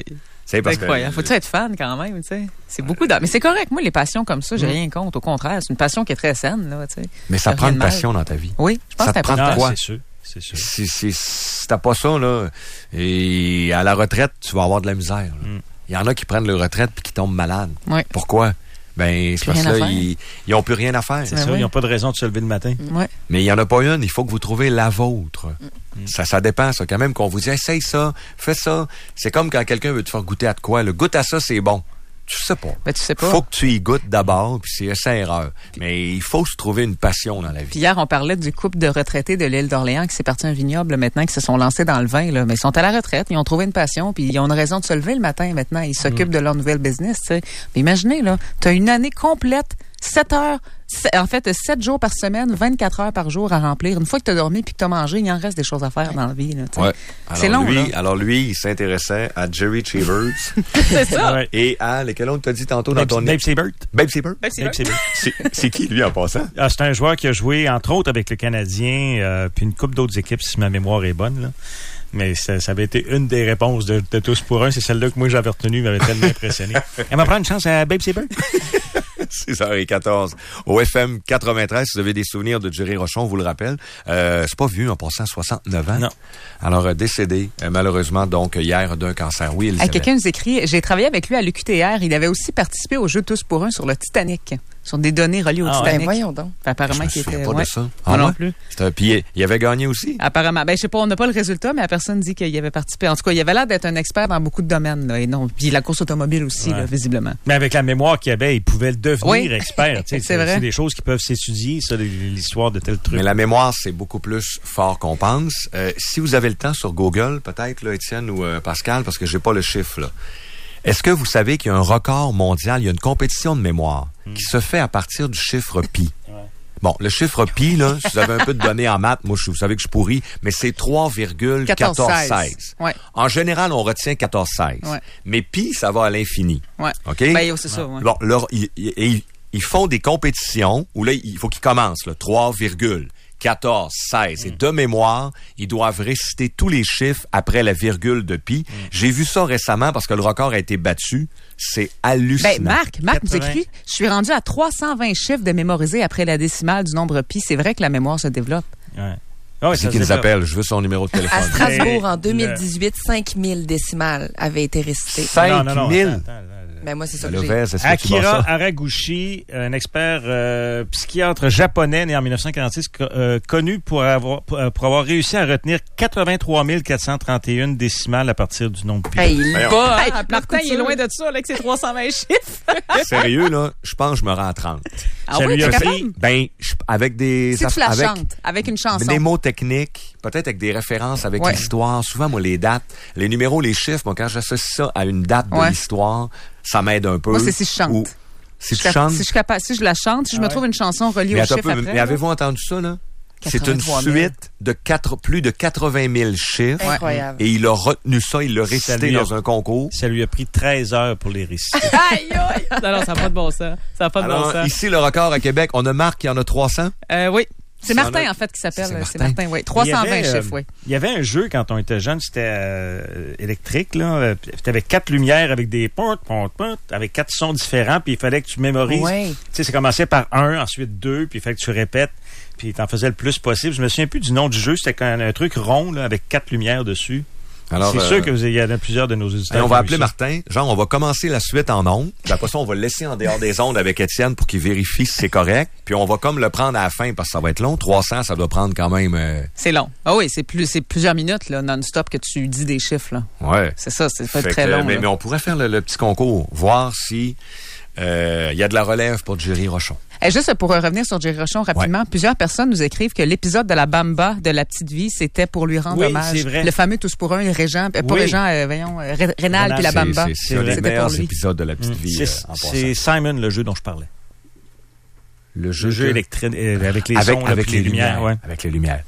S1: C'est parce que...
S4: incroyable. Faut-tu être fan quand même, tu sais? C'est beaucoup Mais c'est correct. Moi, les passions comme ça, j'ai rien contre. Au contraire, c'est une passion qui est très saine, là, tu sais.
S1: Mais ça prend une passion dans ta vie.
S4: Oui, je pense que
S1: ça te prend de quoi?
S7: C'est sûr.
S1: Si t'as pas ça, là, et à la retraite, tu vas avoir de la misère. Il y en a qui prennent leur retraite puis qui tombent malades.
S4: Oui.
S1: Pourquoi? Ben, c'est parce que là, ils n'ont plus rien à faire.
S7: C'est ça, ils n'ont pas de raison de se lever le matin.
S4: Ouais.
S1: Mais il n'y en a pas une, il faut que vous trouviez la vôtre. Ça dépend, ça. Quand même qu'on vous dit, essaye ça, fais ça. C'est comme quand quelqu'un veut te faire goûter à de quoi. Le goûte à ça, c'est bon. Tu sais pas.
S4: Ben, tu sais pas.
S1: Faut que tu y goûtes d'abord, puis c'est essai-erreur. Mais il faut se trouver une passion dans la vie.
S4: Puis hier, on parlait du couple de retraités de l'île d'Orléans qui s'est parti un vignoble maintenant, qui se sont lancés dans le vin, là. Mais ils sont à la retraite, ils ont trouvé une passion, puis ils ont une raison de se lever le matin maintenant. Ils s'occupent de leur nouvelle business, tu sais. Mais imaginez, là, t'as une année complète, 7 jours par semaine, 24 heures par jour à remplir. Une fois que tu as dormi puis que tu as mangé, il en reste des choses à faire dans la vie. Là,
S1: ouais.
S4: C'est long, là.
S1: Alors lui, il s'intéressait à Jerry Cheevers.
S4: C'est ça.
S1: Ouais. Et à lesquels on t'a dit tantôt dans ton...
S7: Babe Seibert.
S1: Babe Seibert. C'est qui, lui, en passant?
S7: C'est un joueur qui a joué, entre autres, avec le Canadien, puis une couple d'autres équipes, si ma mémoire est bonne, là. Mais ça avait été une des réponses de tous pour un. C'est celle-là que moi j'avais retenue, m'avait tellement impressionné. Elle va prendre une chance à Babe Seibert.
S1: 6h14. Au FM 93, si vous avez des souvenirs de Jerry Rochon, on vous le rappelle. C'est pas vieux, en passant 69 ans.
S7: Non.
S1: Alors, décédé, malheureusement, donc, hier d'un cancer. Oui, Elisabeth.
S4: Quelqu'un nous écrit, j'ai travaillé avec lui à l'UQTR. Il avait aussi participé au jeu Tous pour un sur le Titanic. Sur des données reliées au Titanic.
S6: Ben, voyons donc.
S4: Apparemment, qu'il était...
S1: pas de ça.
S4: Moi non plus.
S1: Puis il avait gagné aussi?
S4: Apparemment. Ben, je sais pas, on n'a pas le résultat, mais la personne dit qu'il avait participé. En tout cas, il avait l'air d'être un expert dans beaucoup de domaines, là. Et non, puis la course automobile aussi, là, visiblement.
S7: Mais avec la mémoire qu'il avait, il pouvait le devenir expert.
S4: C'est vrai.
S7: C'est des choses qui peuvent s'étudier, ça, l'histoire de tel truc.
S1: Mais la mémoire, c'est beaucoup plus fort qu'on pense. Si vous avez le temps sur Google, peut-être, là, Étienne ou Pascal, parce que j'ai pas le chiffre, là. Est-ce que vous savez qu'il y a un record mondial, il y a une compétition de mémoire qui se fait à partir du chiffre pi? Ouais. Bon, le chiffre pi, là, si vous avez un peu de données en maths, moi, vous savez que je suis pourri, mais c'est 3,1416.
S4: Ouais.
S1: En général, on retient 1416. Ouais. Mais pi, ça va à l'infini.
S4: Ouais.
S1: OK?
S4: Ben, c'est ça, ouais.
S1: Bon, là, ils font des compétitions où là, il faut qu'ils commencent, là, 3,14, 16. Et de mémoire, ils doivent réciter tous les chiffres après la virgule de pi. J'ai vu ça récemment parce que le record a été battu. C'est hallucinant.
S4: Ben, Marc nous écrit, je suis rendu à 320 chiffres de mémoriser après la décimale du nombre pi. C'est vrai que la mémoire se développe.
S7: Ouais.
S1: Oh, c'est qui nous appelle? Je veux son numéro de téléphone.
S6: À Strasbourg, en 2018, 5000 décimales avaient été récitées.
S1: 5000?
S6: Ben moi, c'est ça que j'ai.
S7: Akira Haraguchi, un expert psychiatre japonais né en 1946, connu pour avoir réussi à retenir 83 431 décimales à partir du nombre pi.
S4: Il Martin, il est loin de ça, là, avec ses 320 chiffres.
S1: Sérieux, là, je pense que je me rends à 30.
S4: Ah oui, t'es capable?
S1: Ben, avec des...
S4: Si tu la chantes, avec une chanson.
S1: Des mots techniques, peut-être avec des références avec l'histoire. Souvent, moi, les dates, les numéros, les chiffres, moi, quand j'associe ça à une date de l'histoire, ça m'aide un peu.
S4: Moi, c'est si je chante.
S1: Si tu chantes?
S4: Si je la chante, si je me trouve une chanson reliée au chiffre après.
S1: Mais avez-vous entendu ça, là? C'est une suite de plus de 80 000 chiffres.
S6: Incroyable.
S1: Et il a retenu ça, il l'a récité dans un concours.
S7: Ça lui a pris 13 heures pour les réciter.
S4: Aïe, aïe! Non, ça n'a pas de bon sens. Ça n'a pas de bon sens.
S1: Ici, le record à Québec, on a Marc qui en a 300.
S4: Oui. C'est Martin, en fait, qui s'appelle. C'est Martin, oui. 320 chiffres, oui.
S7: Il y avait un jeu, quand on était jeune, c'était électrique, là. Tu avais 4 lumières avec des avec 4 sons différents, puis il fallait que tu mémorises.
S6: Ouais.
S7: Tu sais, ça commençait par 1, ensuite 2, puis il fallait que tu répètes, puis t'en faisais le plus possible. Je me souviens plus du nom du jeu. C'était un truc rond, là, avec 4 lumières dessus. Alors, c'est sûr qu'il y en a plusieurs de nos auditeurs.
S1: On va appeler Martin. Genre, on va commencer la suite en ondes. Après ça, on va le laisser en dehors des ondes avec Étienne pour qu'il vérifie si c'est correct. Puis on va comme le prendre à la fin parce que ça va être long. 300, ça doit prendre quand même...
S4: C'est long. Ah oui, c'est plusieurs minutes là, non-stop que tu dis des chiffres. Là.
S1: Ouais.
S4: C'est ça, c'est pas très long.
S1: Mais on pourrait faire le petit concours, voir si y a de la relève pour Jerry Rochon.
S4: Et juste pour revenir sur Jerry Rochon rapidement, plusieurs personnes nous écrivent que l'épisode de la Bamba de La Petite Vie, c'était pour lui rendre hommage.
S7: C'est vrai.
S4: Le fameux Tous pour un, Rénal puis la Bamba.
S1: C'est un des meilleurs épisodes de La Petite Vie.
S7: C'est Simon, le jeu dont je parlais.
S1: Le jeu
S7: électrique avec les sons,
S1: avec les
S7: lumières. Ouais.
S1: Avec les lumières.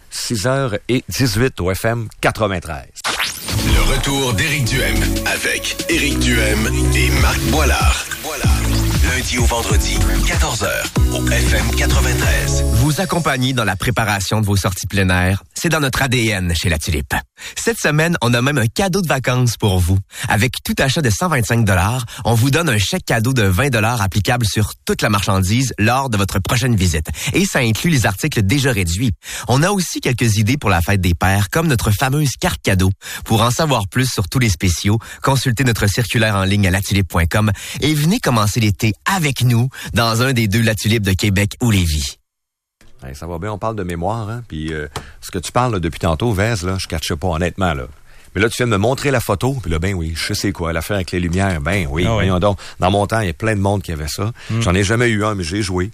S1: 6h18 au FM 93.
S2: Le retour d'Éric Duhem avec Éric Duhem et Marc Boilard. Lundi au vendredi, 14h, au FM 93.
S10: Vous accompagner dans la préparation de vos sorties plein air, c'est dans notre ADN chez La Tulipe. Cette semaine, on a même un cadeau de vacances pour vous. Avec tout achat de 125 $, on vous donne un chèque cadeau de 20 $ applicable sur toute la marchandise lors de votre prochaine visite. Et ça inclut les articles déjà réduits. On a aussi quelques idées pour la fête des pères, comme notre fameuse carte cadeau. Pour en savoir plus sur tous les spéciaux, consultez notre circulaire en ligne à latulipe.com et venez commencer l'été avec nous dans un des 2 La Tulipe de Québec ou Lévis.
S1: Hey, ça va bien, on parle de mémoire, hein? Puis ce que tu parles là, depuis tantôt, Vez, là, je catche pas honnêtement, là. Mais là, tu viens de me montrer la photo, puis là, ben oui, je sais quoi, l'affaire avec les lumières, ben oui, voyons donc. Dans mon temps, il y a plein de monde qui avait ça. J'en ai jamais eu un, mais j'ai joué.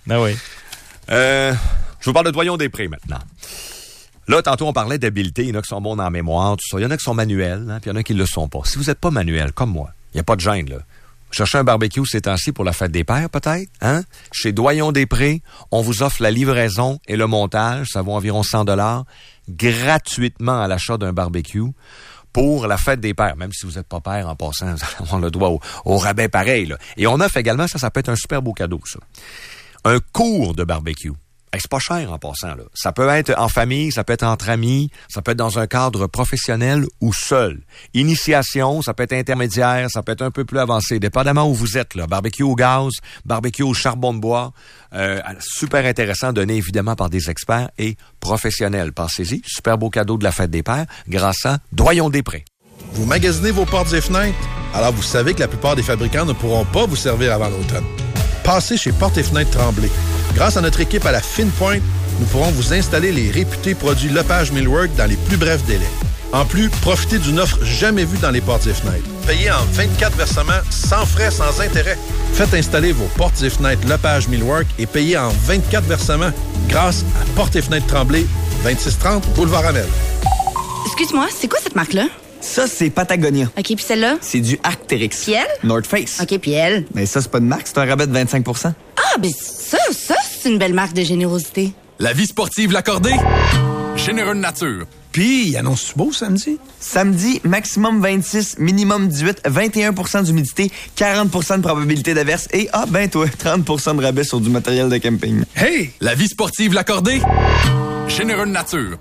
S1: Je vous parle de Doyon-Després maintenant. Là, tantôt, on parlait d'habileté, il y en a qui sont bons dans la mémoire, tout ça. Il y en a qui sont manuels, hein, puis il y en a qui ne le sont pas. Si vous n'êtes pas manuel, comme moi, il n'y a pas de gêne, là. Cherchez un barbecue ces temps-ci pour la fête des pères, peut-être, hein? Chez Doyon-Després, on vous offre la livraison et le montage, ça vaut environ 100 $, gratuitement à l'achat d'un barbecue pour la fête des pères. Même si vous n'êtes pas père en passant, on le doit au rabais pareil, là. Et on offre également, ça peut être un super beau cadeau, ça. Un cours de barbecue. Hey, c'est pas cher en passant, là. Ça peut être en famille, ça peut être entre amis, ça peut être dans un cadre professionnel ou seul. Initiation, ça peut être intermédiaire, ça peut être un peu plus avancé, dépendamment où vous êtes, là. Barbecue au gaz, barbecue au charbon de bois. Super intéressant, donné évidemment par des experts et professionnels. Pensez-y, super beau cadeau de la fête des pères grâce à Doyon-Després.
S11: Vous magasinez vos portes et fenêtres? Alors vous savez que la plupart des fabricants ne pourront pas vous servir avant l'automne. Passez chez Portes et Fenêtres Tremblay. Grâce à notre équipe à la fine pointe, nous pourrons vous installer les réputés produits Lepage Millwork dans les plus brefs délais. En plus, profitez d'une offre jamais vue dans les portes et fenêtres. Payez en 24 versements, sans frais, sans intérêt. Faites installer vos portes et fenêtres Lepage Millwork et payez en 24 versements grâce à Portes et Fenêtres Tremblay, 2630 Boulevard Amel.
S12: Excuse-moi, c'est quoi cette marque-là?
S13: Ça, c'est Patagonia.
S12: OK, puis celle-là?
S13: C'est du Arc'teryx.
S12: Puis elle?
S13: North Face.
S12: OK, puis elle?
S13: Mais ça, c'est pas de marque, c'est un rabais de 25 %.
S12: Ah, ben ça, c'est une belle marque de générosité.
S25: La vie sportive l'accordée? Généreux de nature.
S13: Puis, il annonce-tu beau samedi? Samedi, maximum 26, minimum 18, 21 % d'humidité, 40 % de probabilité d'averse et, 30 % de rabais sur du matériel de camping.
S25: Hey! La vie sportive l'accordée? Généreux de nature.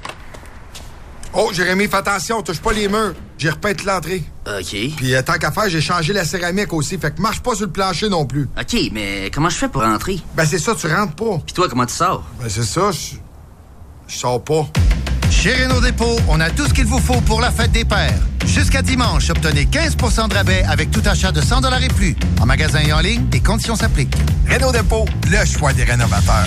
S14: Oh, Jérémy, fais attention, touche pas les murs. J'ai repeint l'entrée.
S16: OK.
S14: Puis tant qu'à faire, j'ai changé la céramique aussi, fait que marche pas sur le plancher non plus.
S16: OK, mais comment je fais pour rentrer?
S14: Ben c'est ça, tu rentres pas.
S16: Puis toi, comment tu sors?
S14: Ben c'est ça, je sors pas. Chez Renault Dépôt, on a tout ce qu'il vous faut pour la fête des pères. Jusqu'à dimanche, obtenez 15 % de rabais avec tout achat de 100 $ et plus. En magasin et en ligne, des conditions s'appliquent. Renault Dépôt, le choix des rénovateurs.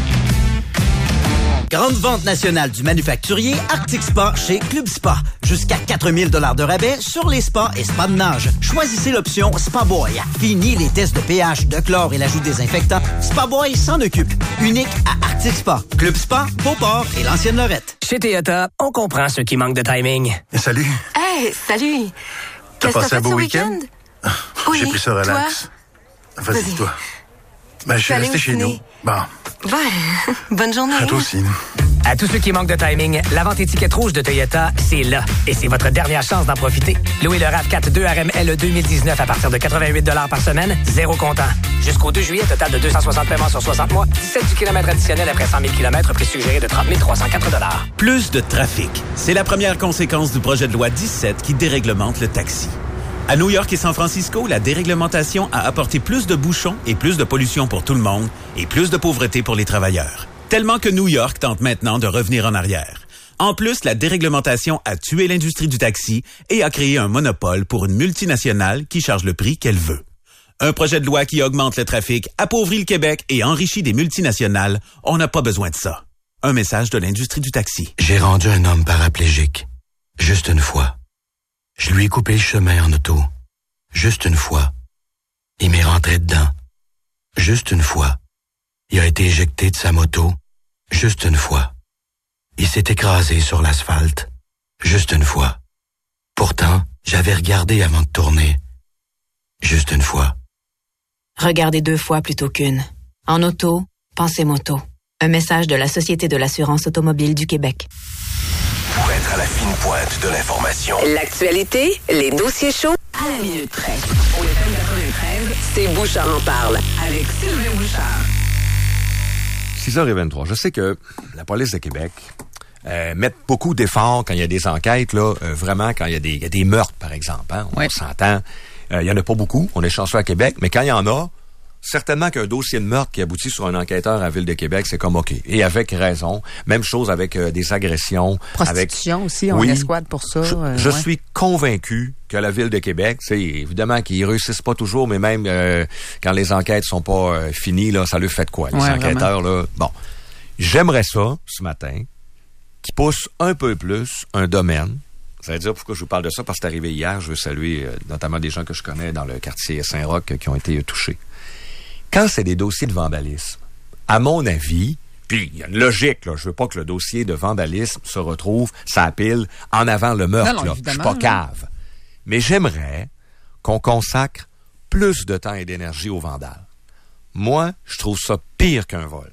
S19: Grande vente nationale du manufacturier Arctic Spa chez Club Spa. Jusqu'à 4 000 $ de rabais sur les spas et spas de nage. Choisissez l'option Spa Boy. Fini les tests de pH, de chlore et l'ajout des désinfectants. Spa Boy s'en occupe. Unique à Arctic Spa. Club Spa, Beauport et l'ancienne Lorette.
S17: Chez Toyota, on comprend ceux qui manquent de timing.
S14: Salut.
S12: Hey, salut.
S14: T'as passé un beau week-end?
S12: Oui,
S14: j'ai pris ça relax. Vas-y, toi. Ben, je suis resté chez nous. Bon.
S12: Ouais, bonne journée.
S14: À toi aussi.
S17: À tous ceux qui manquent de timing, la vente étiquette rouge de Toyota, c'est là. Et c'est votre dernière chance d'en profiter. Louez le RAV4 2 RML 2019 à partir de 88 $ par semaine, zéro comptant. Jusqu'au 2 juillet, total de 260 paiements sur 60 mois, 17 du kilomètre additionnel après 100 000 km, prix suggéré de 30 304 $.
S15: Plus de trafic. C'est la première conséquence du projet de loi 17 qui déréglemente le taxi. À New York et San Francisco, la déréglementation a apporté plus de bouchons et plus de pollution pour tout le monde et plus de pauvreté pour les travailleurs. Tellement que New York tente maintenant de revenir en arrière. En plus, la déréglementation a tué l'industrie du taxi et a créé un monopole pour une multinationale qui charge le prix qu'elle veut. Un projet de loi qui augmente le trafic, appauvrit le Québec et enrichit des multinationales, on n'a pas besoin de ça. Un message de l'industrie du taxi.
S28: J'ai rendu un homme paraplégique. Juste une fois. Je lui ai coupé le chemin en auto. Juste une fois. Il m'est rentré dedans. Juste une fois. Il a été éjecté de sa moto. Juste une fois. Il s'est écrasé sur l'asphalte. Juste une fois. Pourtant, j'avais regardé avant de tourner. Juste une fois.
S26: Regardez 2 fois plutôt qu'une. En auto, pensez moto. Un message de la Société de l'assurance automobile du Québec.
S2: Pour être à la fine pointe de l'information.
S5: L'actualité, les dossiers chauds,
S3: À la minute près. Au FM 93,
S5: c'est Bouchard en parle.
S3: avec Sylvain Bouchard.
S1: 6h23. Je sais que la police de Québec mettre beaucoup d'efforts quand il y a des enquêtes, là, vraiment quand il y a des meurtres, par exemple. Hein, on s'entend. Il y en a pas beaucoup, on est chanceux à Québec, mais quand il y en a, certainement qu'un dossier de meurtre qui aboutit sur un enquêteur à la Ville de Québec, c'est comme OK. Et avec raison. Même chose avec des agressions.
S4: Prostitution aussi, on escouade pour ça.
S1: Je suis convaincu que la Ville de Québec, c'est évidemment qu'ils réussissent pas toujours, mais même quand les enquêtes sont pas finies, là, ça leur fait de quoi? Les enquêteurs, là. Bon. J'aimerais ça, ce matin, qu'ils poussent un peu plus un domaine. Ça veut dire pourquoi je vous parle de ça, parce que c'est arrivé hier. Je veux saluer notamment des gens que je connais dans le quartier Saint-Roch qui ont été touchés. Quand c'est des dossiers de vandalisme, à mon avis, puis il y a une logique, là, je veux pas que le dossier de vandalisme se retrouve sa pile en avant le meurtre. Non, je suis pas cave. Mais j'aimerais qu'on consacre plus de temps et d'énergie aux vandales. Moi, je trouve ça pire qu'un vol.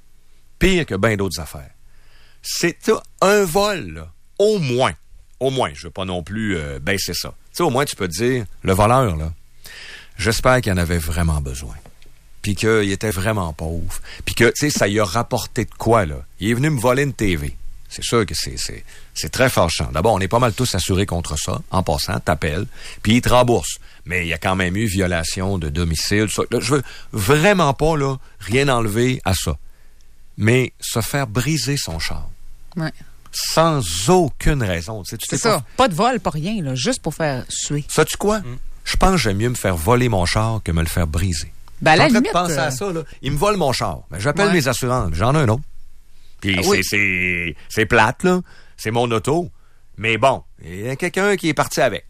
S1: Pire que bien d'autres affaires. C'est un vol, là, au moins. Au moins, je veux pas non plus baisser ça. Tu sais, au moins, tu peux te dire, le voleur, là, j'espère qu'il en avait vraiment besoin. Puis qu'il était vraiment pauvre. Puis que, tu sais, ça y a rapporté de quoi, là? Il est venu me voler une TV. C'est sûr que c'est très fâchant. D'abord, on est pas mal tous assurés contre ça. En passant, t'appelles, puis il te rembourse. Mais il y a quand même eu violation de domicile. Ça. Là, je veux vraiment pas, là, rien enlever à ça. Mais se faire briser son char.
S4: Ouais.
S1: Sans aucune raison. Tu sais,
S4: c'est ça. Pas de vol, pas rien, là. Juste pour faire suer.
S1: Sais-tu quoi? Je pense que j'aime mieux me faire voler mon char que me le faire briser.
S4: Ben, à la limite,
S1: penser à ça, là. Il me vole mon char. Ben, j'appelle mes assurances. J'en ai un autre. Puis c'est plate, là. C'est mon auto. Mais bon, il y a quelqu'un qui est parti avec.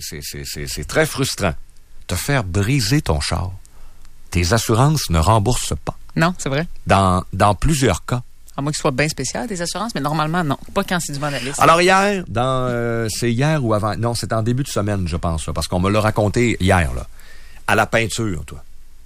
S1: C'est très frustrant. Te faire briser ton char. Tes assurances ne remboursent pas.
S4: Non, c'est vrai.
S1: Dans plusieurs cas.
S4: À moins que ce soit bien spécial, tes assurances, mais normalement, non. Pas quand c'est du vandalisme.
S1: Alors hier, c'est hier ou avant... Non, c'est en début de semaine, je pense, là, parce qu'on me l'a raconté hier, là. À la peinture, toi.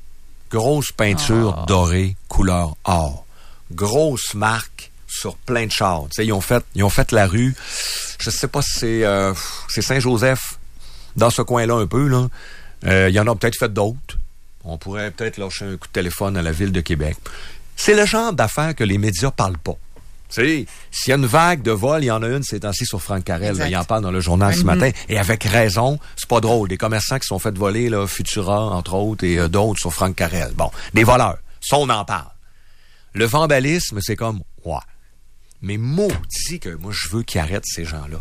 S1: Grosse peinture dorée, couleur or. Grosse marque sur plein de chars. Tu sais, ils ont fait la rue. Je sais pas si c'est Saint-Joseph, dans ce coin-là un peu, là. Il y en a peut-être fait d'autres. On pourrait peut-être lâcher un coup de téléphone à la Ville de Québec. C'est le genre d'affaires que les médias parlent pas. Tu sais, s'il y a une vague de vol, il y en a une ces temps-ci sur Franck Carrel. Là, il en parle dans le journal ce matin. Et avec raison, c'est pas drôle. Des commerçants qui sont fait voler, là, Futura, entre autres, et d'autres sur Franck Carel. Bon, des voleurs. Ça, on en parle. Le vandalisme, c'est comme, ouais. Mais maudit que moi, je veux qu'ils arrêtent ces gens-là.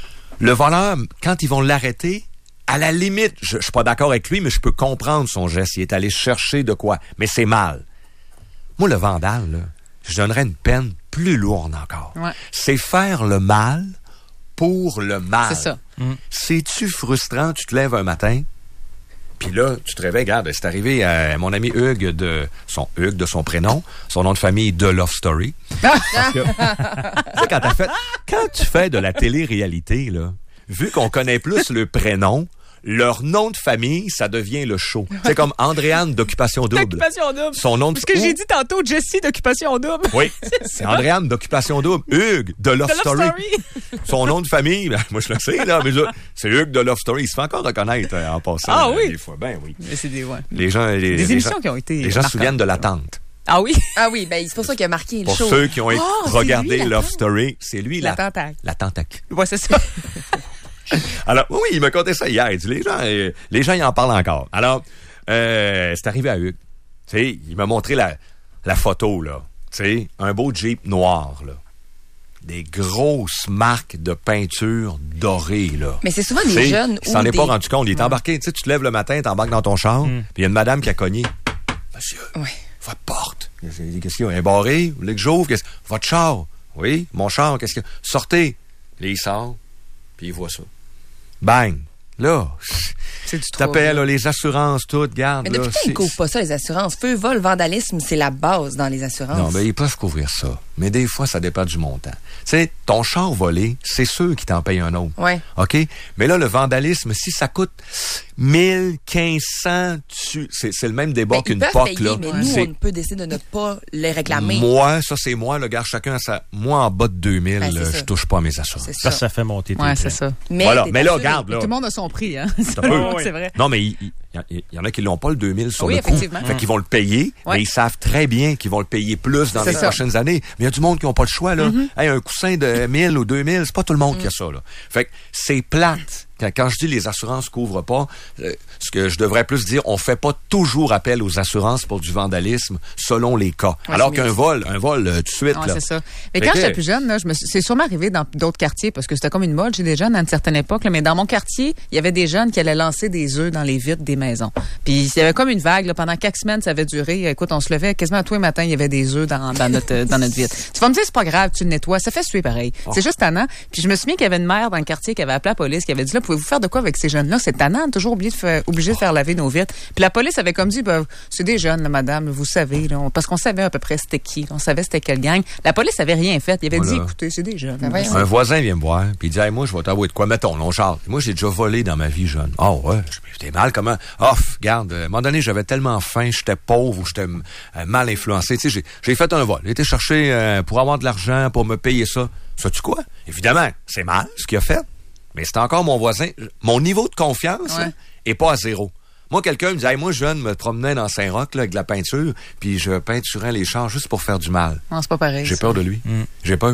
S1: Le voleur, quand ils vont l'arrêter, à la limite, je suis pas d'accord avec lui, mais je peux comprendre son geste. Il est allé chercher de quoi. Mais c'est mal. Moi, le vandale, là, je donnerais une peine plus lourde encore. Ouais. C'est faire le mal pour le mal.
S4: C'est ça.
S1: C'est-tu frustrant? Tu te lèves un matin, puis là, tu te réveilles, regarde, c'est arrivé à mon ami Hugues de son prénom, son nom de famille, de Love Story. Parce que, tu sais, quand tu fais de la télé-réalité, là, vu qu'on connaît plus le prénom, leur nom de famille, ça devient le show. C'est comme Andréane d'Occupation Double.
S4: D'Occupation Double.
S1: Son nom de...
S4: Parce que j'ai dit tantôt Jessie d'Occupation Double.
S1: Oui. C'est Andréane d'Occupation Double. Hugues de Love Story. Son nom de famille, ben, moi je le sais, là, mais c'est Hugues de Love Story. Il se fait encore reconnaître en passant.
S4: Ah oui?
S1: Des fois. Ben oui.
S4: Mais c'est des
S1: les
S4: émissions
S1: gens,
S4: qui ont été...
S1: Les gens se souviennent de l'attente.
S4: Ah oui?
S6: Ah oui, ben c'est pour ça qu'il a marqué le
S1: pour
S6: show.
S1: Pour ceux qui ont regardé Love Story, c'est lui
S4: la tentacle.
S1: La tentacle.
S4: Ouais, c'est ça.
S1: Alors, oui, il m'a conté ça hier. Il dit, les gens, ils en parlent encore. Alors, c'est arrivé à Hugues. Tu sais, il m'a montré la photo, là. Tu sais, un beau Jeep noir, là. Des grosses marques de peinture dorée, là.
S6: Mais c'est souvent des jeunes
S1: il s'en est pas rendu compte. Il est embarqué. Tu sais, tu te lèves le matin, t'embarques dans ton char, puis il y a une madame qui a cogné. Monsieur, votre porte. Qu'est-ce qu'il y a? Un barré? Vous voulez que j'ouvre? Votre char? Oui, mon char. Qu'est-ce qu'il y a? Sortez. Là, il sort, puis il voit ça. Bang! Là, t'appelles les assurances, toutes, garde.
S6: Mais depuis quand ils ne couvrent pas ça, les assurances? Feu, vol, vandalisme, c'est la base dans les assurances.
S1: Non, mais ils peuvent couvrir ça. Mais des fois, ça dépend du montant. Tu sais, ton char volé, c'est sûr qu'ils t'en payent un autre.
S6: Oui.
S1: OK? Mais là, le vandalisme, si ça coûte 1000, 1500, c'est le même débat qu'une POC, là.
S6: Mais nous, on peut décider de ne pas les réclamer.
S1: Moi, ça, c'est moi, le gars, chacun a sa... Moi, en bas de 2000, je touche pas à mes assurances.
S7: Ça fait monter tes
S4: prix. Ouais, c'est ça.
S1: Mais, voilà. Mais là, regarde, là.
S4: Tout le monde a son prix, hein?
S1: Tu
S4: C'est vrai.
S1: Non, mais il y en a qui l'ont pas, le 2000 sur
S4: oui,
S1: le coup.
S4: Effectivement.
S1: Fait qu'ils vont le payer, mais ils savent très bien qu'ils vont le payer plus dans les prochaines années. Mais il y a du monde qui n'a pas le choix, là. Hey, un coussin de 1000 ou 2000, c'est pas tout le monde qui a ça, là. Fait que c'est plate. Quand je dis les assurances couvrent pas, ce que je devrais plus dire, on fait pas toujours appel aux assurances pour du vandalisme selon les cas.
S4: Ouais,
S1: alors qu'un vol, tout de suite,
S4: ouais,
S1: là.
S4: C'est ça. Mais quand j'étais plus jeune, là, c'est sûrement arrivé dans d'autres quartiers parce que c'était comme une mode chez des jeunes à une certaine époque. Là, mais dans mon quartier, il y avait des jeunes qui allaient lancer des œufs dans les vitres des maisons. Puis il y avait comme une vague. Là, pendant 4 semaines, ça avait duré. Écoute, on se levait quasiment à tous les matins, il y avait des œufs dans notre vitre. Tu vas me dire, c'est pas grave, tu le nettoies. Ça fait suer pareil. Oh. C'est juste tannant. Puis je me souviens qu'il y avait une mère dans le quartier qui avait appelé la police, qui avait dit là, pouvez-vous faire de quoi avec ces jeunes-là? C'est tannant, toujours obligé de faire laver nos vitres. Puis la police avait comme dit, c'est des jeunes, là, madame, vous savez, là, parce qu'on savait à peu près c'était qui, on savait c'était quelle gang. La police avait rien fait. Il avait dit, écoutez, c'est des jeunes.
S1: Un voisin vient me voir, puis il dit, hey, moi, je vais t'avouer de quoi, mettons, non, Charles. Moi, j'ai déjà volé dans ma vie jeune. Oh, ouais, j'étais mal, comment? Regarde, à un moment donné, j'avais tellement faim, j'étais pauvre ou j'étais mal influencé. Tu sais, j'ai fait un vol. J'ai été chercher pour avoir de l'argent, pour me payer ça. Sais-tu quoi? Évidemment, c'est mal ce qu'il a fait. Mais c'est encore mon voisin. Mon niveau de confiance est pas à zéro. Moi, quelqu'un me dit, hey, moi, jeune, me promenais dans Saint-Roch là, avec de la peinture, puis je peinturais les chars juste pour faire du mal.
S4: Non, c'est pas pareil.
S1: J'ai peur de lui. J'ai peur.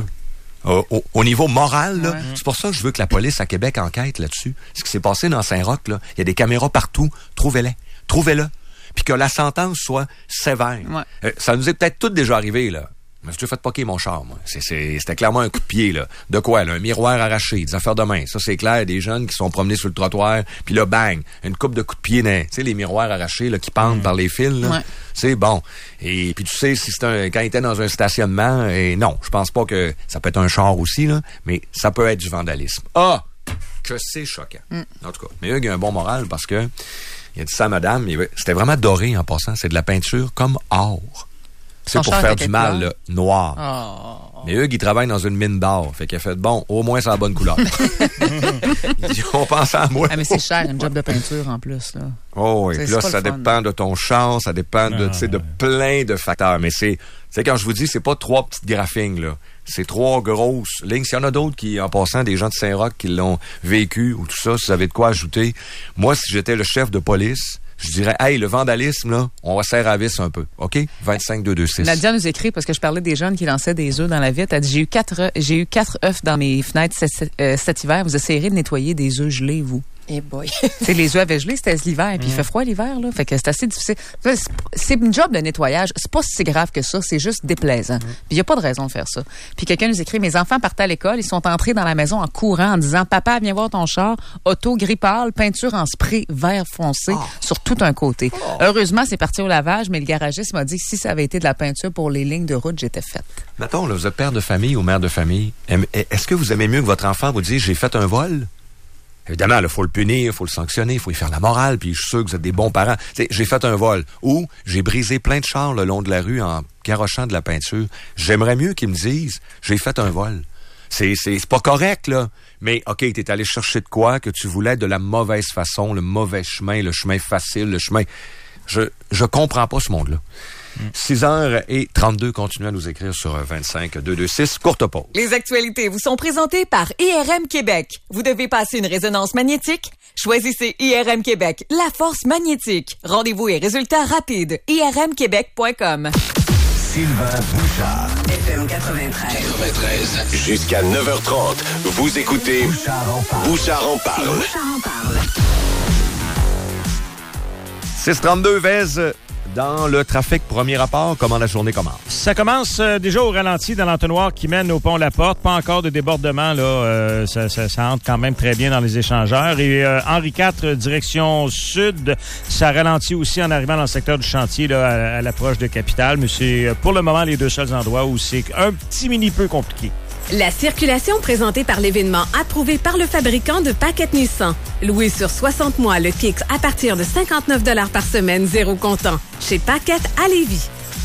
S1: Au niveau moral, là, c'est pour ça que je veux que la police à Québec enquête là-dessus. Ce qui s'est passé dans Saint-Roch, là, il y a des caméras partout. Trouvez-le. Puis que la sentence soit sévère. Ça nous est peut-être tout déjà arrivé, là. Je me suis fait poquer mon char, moi. C'était clairement un coup de pied, là. De quoi, là? Un miroir arraché, des affaires de main. Ça, c'est clair. Des jeunes qui sont promenés sur le trottoir, puis là, bang! Une coupe de coups de pied, tu sais, les miroirs arrachés, là, qui pendent par les fils, là. C'est bon. Et puis, tu sais, si quand il était dans un stationnement, et non, je pense pas que ça peut être un char aussi, là, mais ça peut être du vandalisme. Que c'est choquant. En tout cas. Mais il y a un bon moral parce que, il a dit ça à madame, c'était vraiment doré en passant. C'est de la peinture comme or. C'est pour faire du mal, là, noir. Mais Hugues, il travaille dans une mine d'or. Fait qu'il a fait, bon, au moins, c'est la bonne couleur. On pense à moi.
S4: Mais c'est cher, une job de peinture en plus, là.
S1: Oh, et puis là, ça dépend de ton char, ça dépend de plein de facteurs. Mais c'est quand je vous dis, c'est pas 3 petites graphings, là. C'est 3 grosses lignes. S'il y en a d'autres qui, en passant, des gens de Saint-Roch qui l'ont vécu ou tout ça, si vous avez de quoi ajouter. Moi, si j'étais le chef de police, je dirais, hey, le vandalisme, là, on va serrer à vis un peu. OK? 25-226.
S4: Nadia nous écrit, parce que je parlais des jeunes qui lançaient des œufs dans la vitre. Elle dit, j'ai eu 4 œufs dans mes fenêtres cet hiver. Vous essayerez de nettoyer des œufs gelés, vous.
S6: Eh boy.
S4: T'sais, les œufs avaient gelé, c'était l'hiver, puis il fait froid l'hiver, là. Fait que c'est assez difficile. C'est une job de nettoyage. C'est pas si grave que ça, c'est juste déplaisant. Puis il y a pas de raison de faire ça. Puis quelqu'un nous écrit, mes enfants partaient à l'école, ils sont entrés dans la maison en courant en disant, papa, viens voir ton char, auto gris pâle, peinture en spray vert foncé sur tout un côté. Heureusement, c'est parti au lavage, mais le garagiste m'a dit que si ça avait été de la peinture pour les lignes de route, j'étais faite.
S1: Mettons, là, vous êtes père de famille ou mère de famille. Est-ce que vous aimez mieux que votre enfant vous dise, j'ai fait un vol? Évidemment, il faut le punir, il faut le sanctionner, il faut y faire la morale, puis je suis sûr que vous êtes des bons parents. T'sais, j'ai fait un vol ou j'ai brisé plein de chars le long de la rue en garochant de la peinture. J'aimerais mieux qu'ils me disent, j'ai fait un vol. C'est pas correct, là. Mais, OK, t'es allé chercher de quoi que tu voulais de la mauvaise façon, le mauvais chemin, le chemin facile, le chemin... Je comprends pas ce monde-là. 6h32, continuez à nous écrire sur 25-226. Courte pause.
S8: Les actualités vous sont présentées par IRM Québec. Vous devez passer une résonance magnétique? Choisissez IRM Québec, la force magnétique. Rendez-vous et résultats rapides. irmquebec.com.
S2: Sylvain Bouchard.
S3: FM 93.
S2: Jusqu'à 9h30, vous écoutez Bouchard en parle.
S1: 632 Vez. Dans le trafic, premier rapport, comment la journée commence?
S7: Ça commence déjà au ralenti dans l'entonnoir qui mène au pont La Porte. Pas encore de débordement, là. Ça entre quand même très bien dans les échangeurs. Et Henri IV, direction sud, ça ralentit aussi en arrivant dans le secteur du chantier, là, à l'approche de Capitale. Mais c'est pour le moment les deux seuls endroits où c'est un petit mini peu compliqué.
S5: La circulation présentée par l'événement approuvé par le fabricant de Paquette Nissan. Loué sur 60 mois, le Kicks à partir de 59 $ par semaine, 0 comptant. Chez Paquette à Lévis.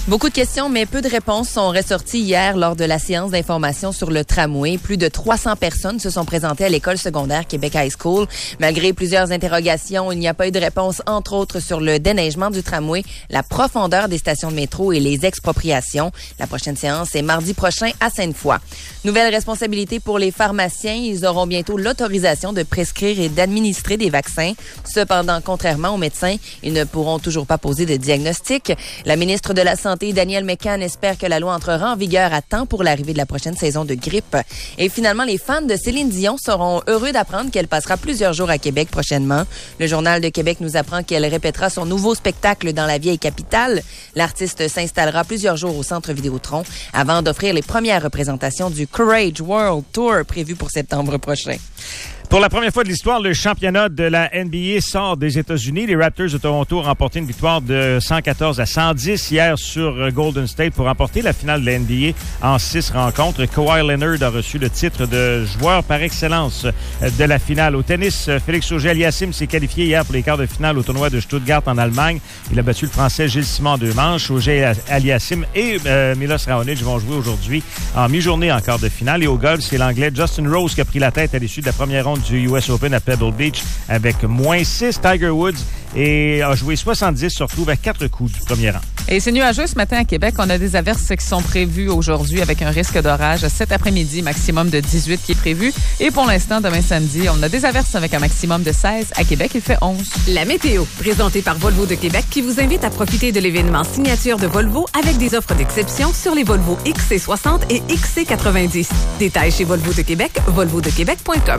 S6: Beaucoup de questions, mais peu de réponses sont ressorties hier lors de la séance d'information sur le tramway. Plus de 300 personnes se sont présentées à l'école secondaire Québec High School. Malgré plusieurs interrogations, il n'y a pas eu de réponse, entre autres, sur le déneigement du tramway, la profondeur des stations de métro et les expropriations. La prochaine séance est mardi prochain à Sainte-Foy. Nouvelle responsabilité pour les pharmaciens. Ils auront bientôt l'autorisation de prescrire et d'administrer des vaccins. Cependant, contrairement aux médecins, ils ne pourront toujours pas poser de diagnostic. La ministre de la Santé, Danielle McCann, espère que la loi entrera en vigueur à temps pour l'arrivée de la prochaine saison de grippe. Et finalement, les fans de Céline Dion seront heureux d'apprendre qu'elle passera plusieurs jours à Québec prochainement. Le Journal de Québec nous apprend qu'elle répétera son nouveau spectacle dans la vieille capitale. L'artiste s'installera plusieurs jours au Centre Vidéotron avant d'offrir les premières représentations du Courage World Tour prévu pour septembre prochain.
S7: Pour la première fois de l'histoire, le championnat de la NBA sort des États-Unis. Les Raptors de Toronto ont remporté une victoire de 114-110 hier sur Golden State pour remporter la finale de la NBA en 6 rencontres. Kawhi Leonard a reçu le titre de joueur par excellence de la finale. Au tennis, Félix Auger-Aliassime s'est qualifié hier pour les quarts de finale au tournoi de Stuttgart en Allemagne. Il a battu le Français Gilles Simon en 2 manches. Auger-Aliassime et Milos Raonic vont jouer aujourd'hui en mi-journée en quart de finale. Et au golf, c'est l'Anglais Justin Rose qui a pris la tête à l'issue de la première ronde du US Open à Pebble Beach avec -6. Tiger Woods a joué 70, se retrouve à 4 coups du premier rang.
S4: Et c'est nuageux ce matin à Québec. On a des averses qui sont prévues aujourd'hui avec un risque d'orage cet après-midi, maximum de 18 qui est prévu. Et pour l'instant, demain samedi, on a des averses avec un maximum de 16. À Québec, il fait 11.
S5: La météo, présentée par Volvo de Québec, qui vous invite à profiter de l'événement signature de Volvo avec des offres d'exception sur les Volvo XC60 et XC90. Détails chez Volvo de Québec, volvodequebec.com.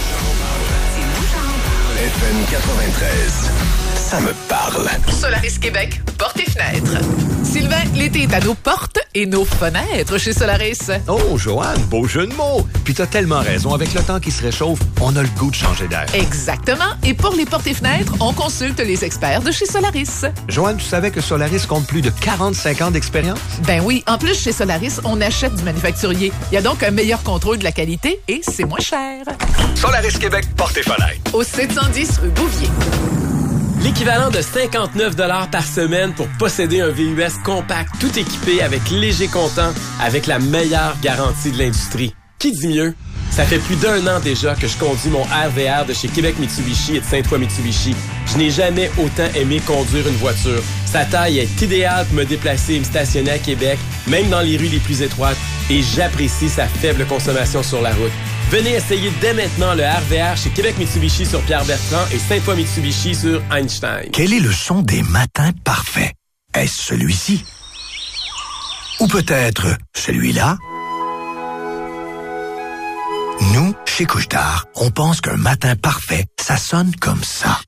S2: FM 93. Ça me parle.
S9: Solaris Québec, portes et fenêtres. Sylvain, l'été est à nos portes et nos fenêtres chez Solaris.
S1: Oh, Joanne, beau jeu de mots. Puis t'as tellement raison. Avec le temps qui se réchauffe, on a le goût de changer d'air.
S9: Exactement. Et pour les portes et fenêtres, on consulte les experts de chez Solaris.
S1: Joanne, tu savais que Solaris compte plus de 45 ans d'expérience?
S9: Ben oui. En plus, chez Solaris, on achète du manufacturier. Il y a donc un meilleur contrôle de la qualité et c'est moins cher.
S2: Solaris Québec, portes et fenêtres.
S9: Au 710 rue Bouvier.
S18: L'équivalent de 59 $ par semaine pour posséder un VUS compact tout équipé avec léger comptant, avec la meilleure garantie de l'industrie. Qui dit mieux? Ça fait plus d'1 an déjà que je conduis mon RVR de chez Québec Mitsubishi et de Sainte-Foy Mitsubishi. Je n'ai jamais autant aimé conduire une voiture. Sa taille est idéale pour me déplacer et me stationner à Québec, même dans les rues les plus étroites, et j'apprécie sa faible consommation sur la route. Venez essayer dès maintenant le RVR chez Québec Mitsubishi sur Pierre-Bertrand et Sainte-Foy Mitsubishi sur Einstein.
S28: Quel est le son des matins parfaits? Est-ce celui-ci? Ou peut-être celui-là? Nous, chez Couche-Tard, on pense qu'un matin parfait, ça sonne comme ça.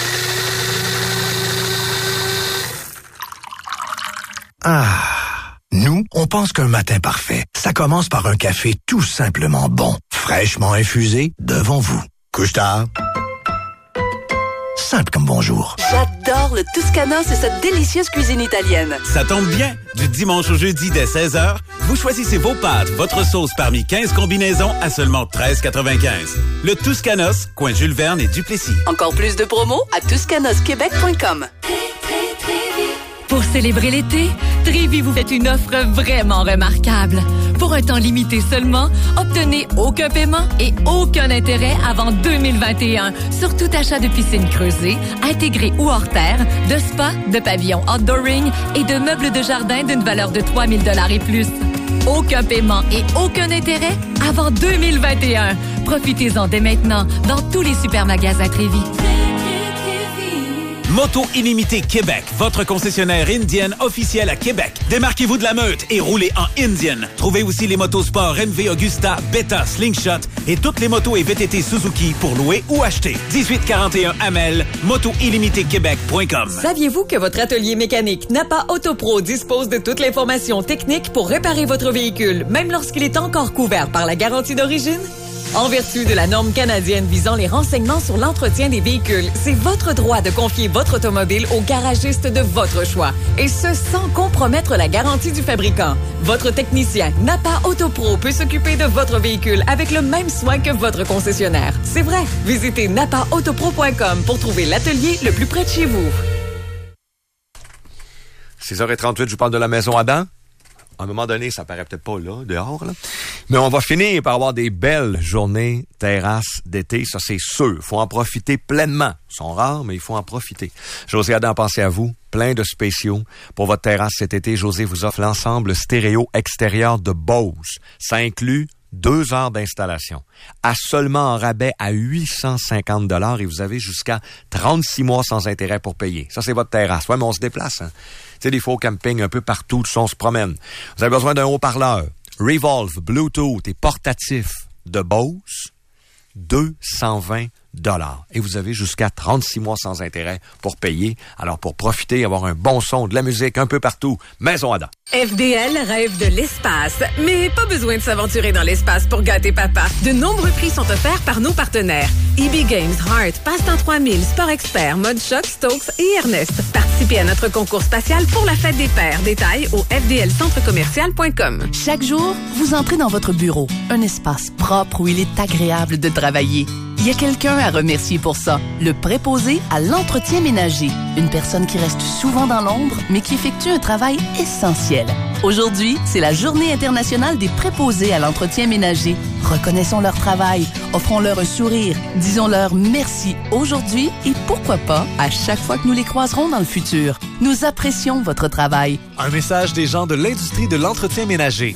S28: Ah! Nous, on pense qu'un matin parfait, ça commence par un café tout simplement bon, fraîchement infusé devant vous. Couche-Tard. Simple comme bonjour.
S20: J'adore le Tuscanos et cette délicieuse cuisine italienne.
S15: Ça tombe bien. Du dimanche au jeudi dès 16h, vous choisissez vos pâtes, votre sauce parmi 15 combinaisons à seulement 13,95. Le Tuscanos, coin Jules Verne et Duplessis.
S20: Encore plus de promos à tuscanosquebec.com.
S5: Pour célébrer l'été, Trévi vous fait une offre vraiment remarquable. Pour un temps limité seulement, obtenez aucun paiement et aucun intérêt avant 2021 sur tout achat de piscine creusée, intégrée ou hors terre, de spa, de pavillon outdooring et de meubles de jardin d'une valeur de 3 000 $ et plus. Aucun paiement et aucun intérêt avant 2021. Profitez-en dès maintenant dans tous les supermagasins Trévi.
S15: Moto Illimité Québec, votre concessionnaire Indian officiel à Québec. Démarquez-vous de la meute et roulez en Indian. Trouvez aussi les motosports MV Augusta, Beta, Slingshot et toutes les motos et VTT Suzuki pour louer ou acheter. 1841 Amel, motoillimité-québec.com.
S8: Saviez-vous que votre atelier mécanique Napa Autopro dispose de toute l'information technique pour réparer votre véhicule, même lorsqu'il est encore couvert par la garantie d'origine? En vertu de la norme canadienne visant les renseignements sur l'entretien des véhicules, c'est votre droit de confier votre automobile au garagiste de votre choix. Et ce, sans compromettre la garantie du fabricant. Votre technicien Napa Autopro peut s'occuper de votre véhicule avec le même soin que votre concessionnaire. C'est vrai. Visitez napaautopro.com pour trouver l'atelier le plus près de chez vous.
S1: 6h38, je vous parle de la maison Adam. À un moment donné, ça paraît peut-être pas là, dehors, là. Mais on va finir par avoir des belles journées terrasses d'été, ça c'est sûr. Faut en profiter pleinement. Ils sont rares, mais il faut en profiter. José Adam, pensez à vous. Plein de spéciaux pour votre terrasse cet été. José vous offre l'ensemble stéréo extérieur de Bose. Ça inclut 2 heures d'installation. À seulement en rabais à 850 $ et vous avez jusqu'à 36 mois sans intérêt pour payer. Ça, c'est votre terrasse. Ouais, mais on se déplace, hein. Tu sais, des faux camping un peu partout, on se promène. Vous avez besoin d'un haut-parleur. Revolve, Bluetooth et portatif de Bose. 220 $. Et vous avez jusqu'à 36 mois sans intérêt pour payer. Alors, pour profiter, avoir un bon son, de la musique un peu partout, Maison Adam.
S5: FDL rêve de l'espace, mais pas besoin de s'aventurer dans l'espace pour gâter papa. De nombreux prix sont offerts par nos partenaires. EB Games, Heart, Passe-temps 3000, Sport Expert, Mode Choc, Stokes et Ernest. Participez à notre concours spatial pour la fête des pères. Détails au fdlcentrecommercial.com.
S10: Chaque jour, vous entrez dans votre bureau, un espace propre où il est agréable de travailler. Il y a quelqu'un à remercier pour ça, le préposé à l'entretien ménager. Une personne qui reste souvent dans l'ombre, mais qui effectue un travail essentiel. Aujourd'hui, c'est la Journée internationale des préposés à l'entretien ménager. Reconnaissons leur travail, offrons-leur un sourire, disons-leur merci aujourd'hui et pourquoi pas à chaque fois que nous les croiserons dans le futur. Nous apprécions votre travail.
S11: Un message des gens de l'industrie de l'entretien ménager.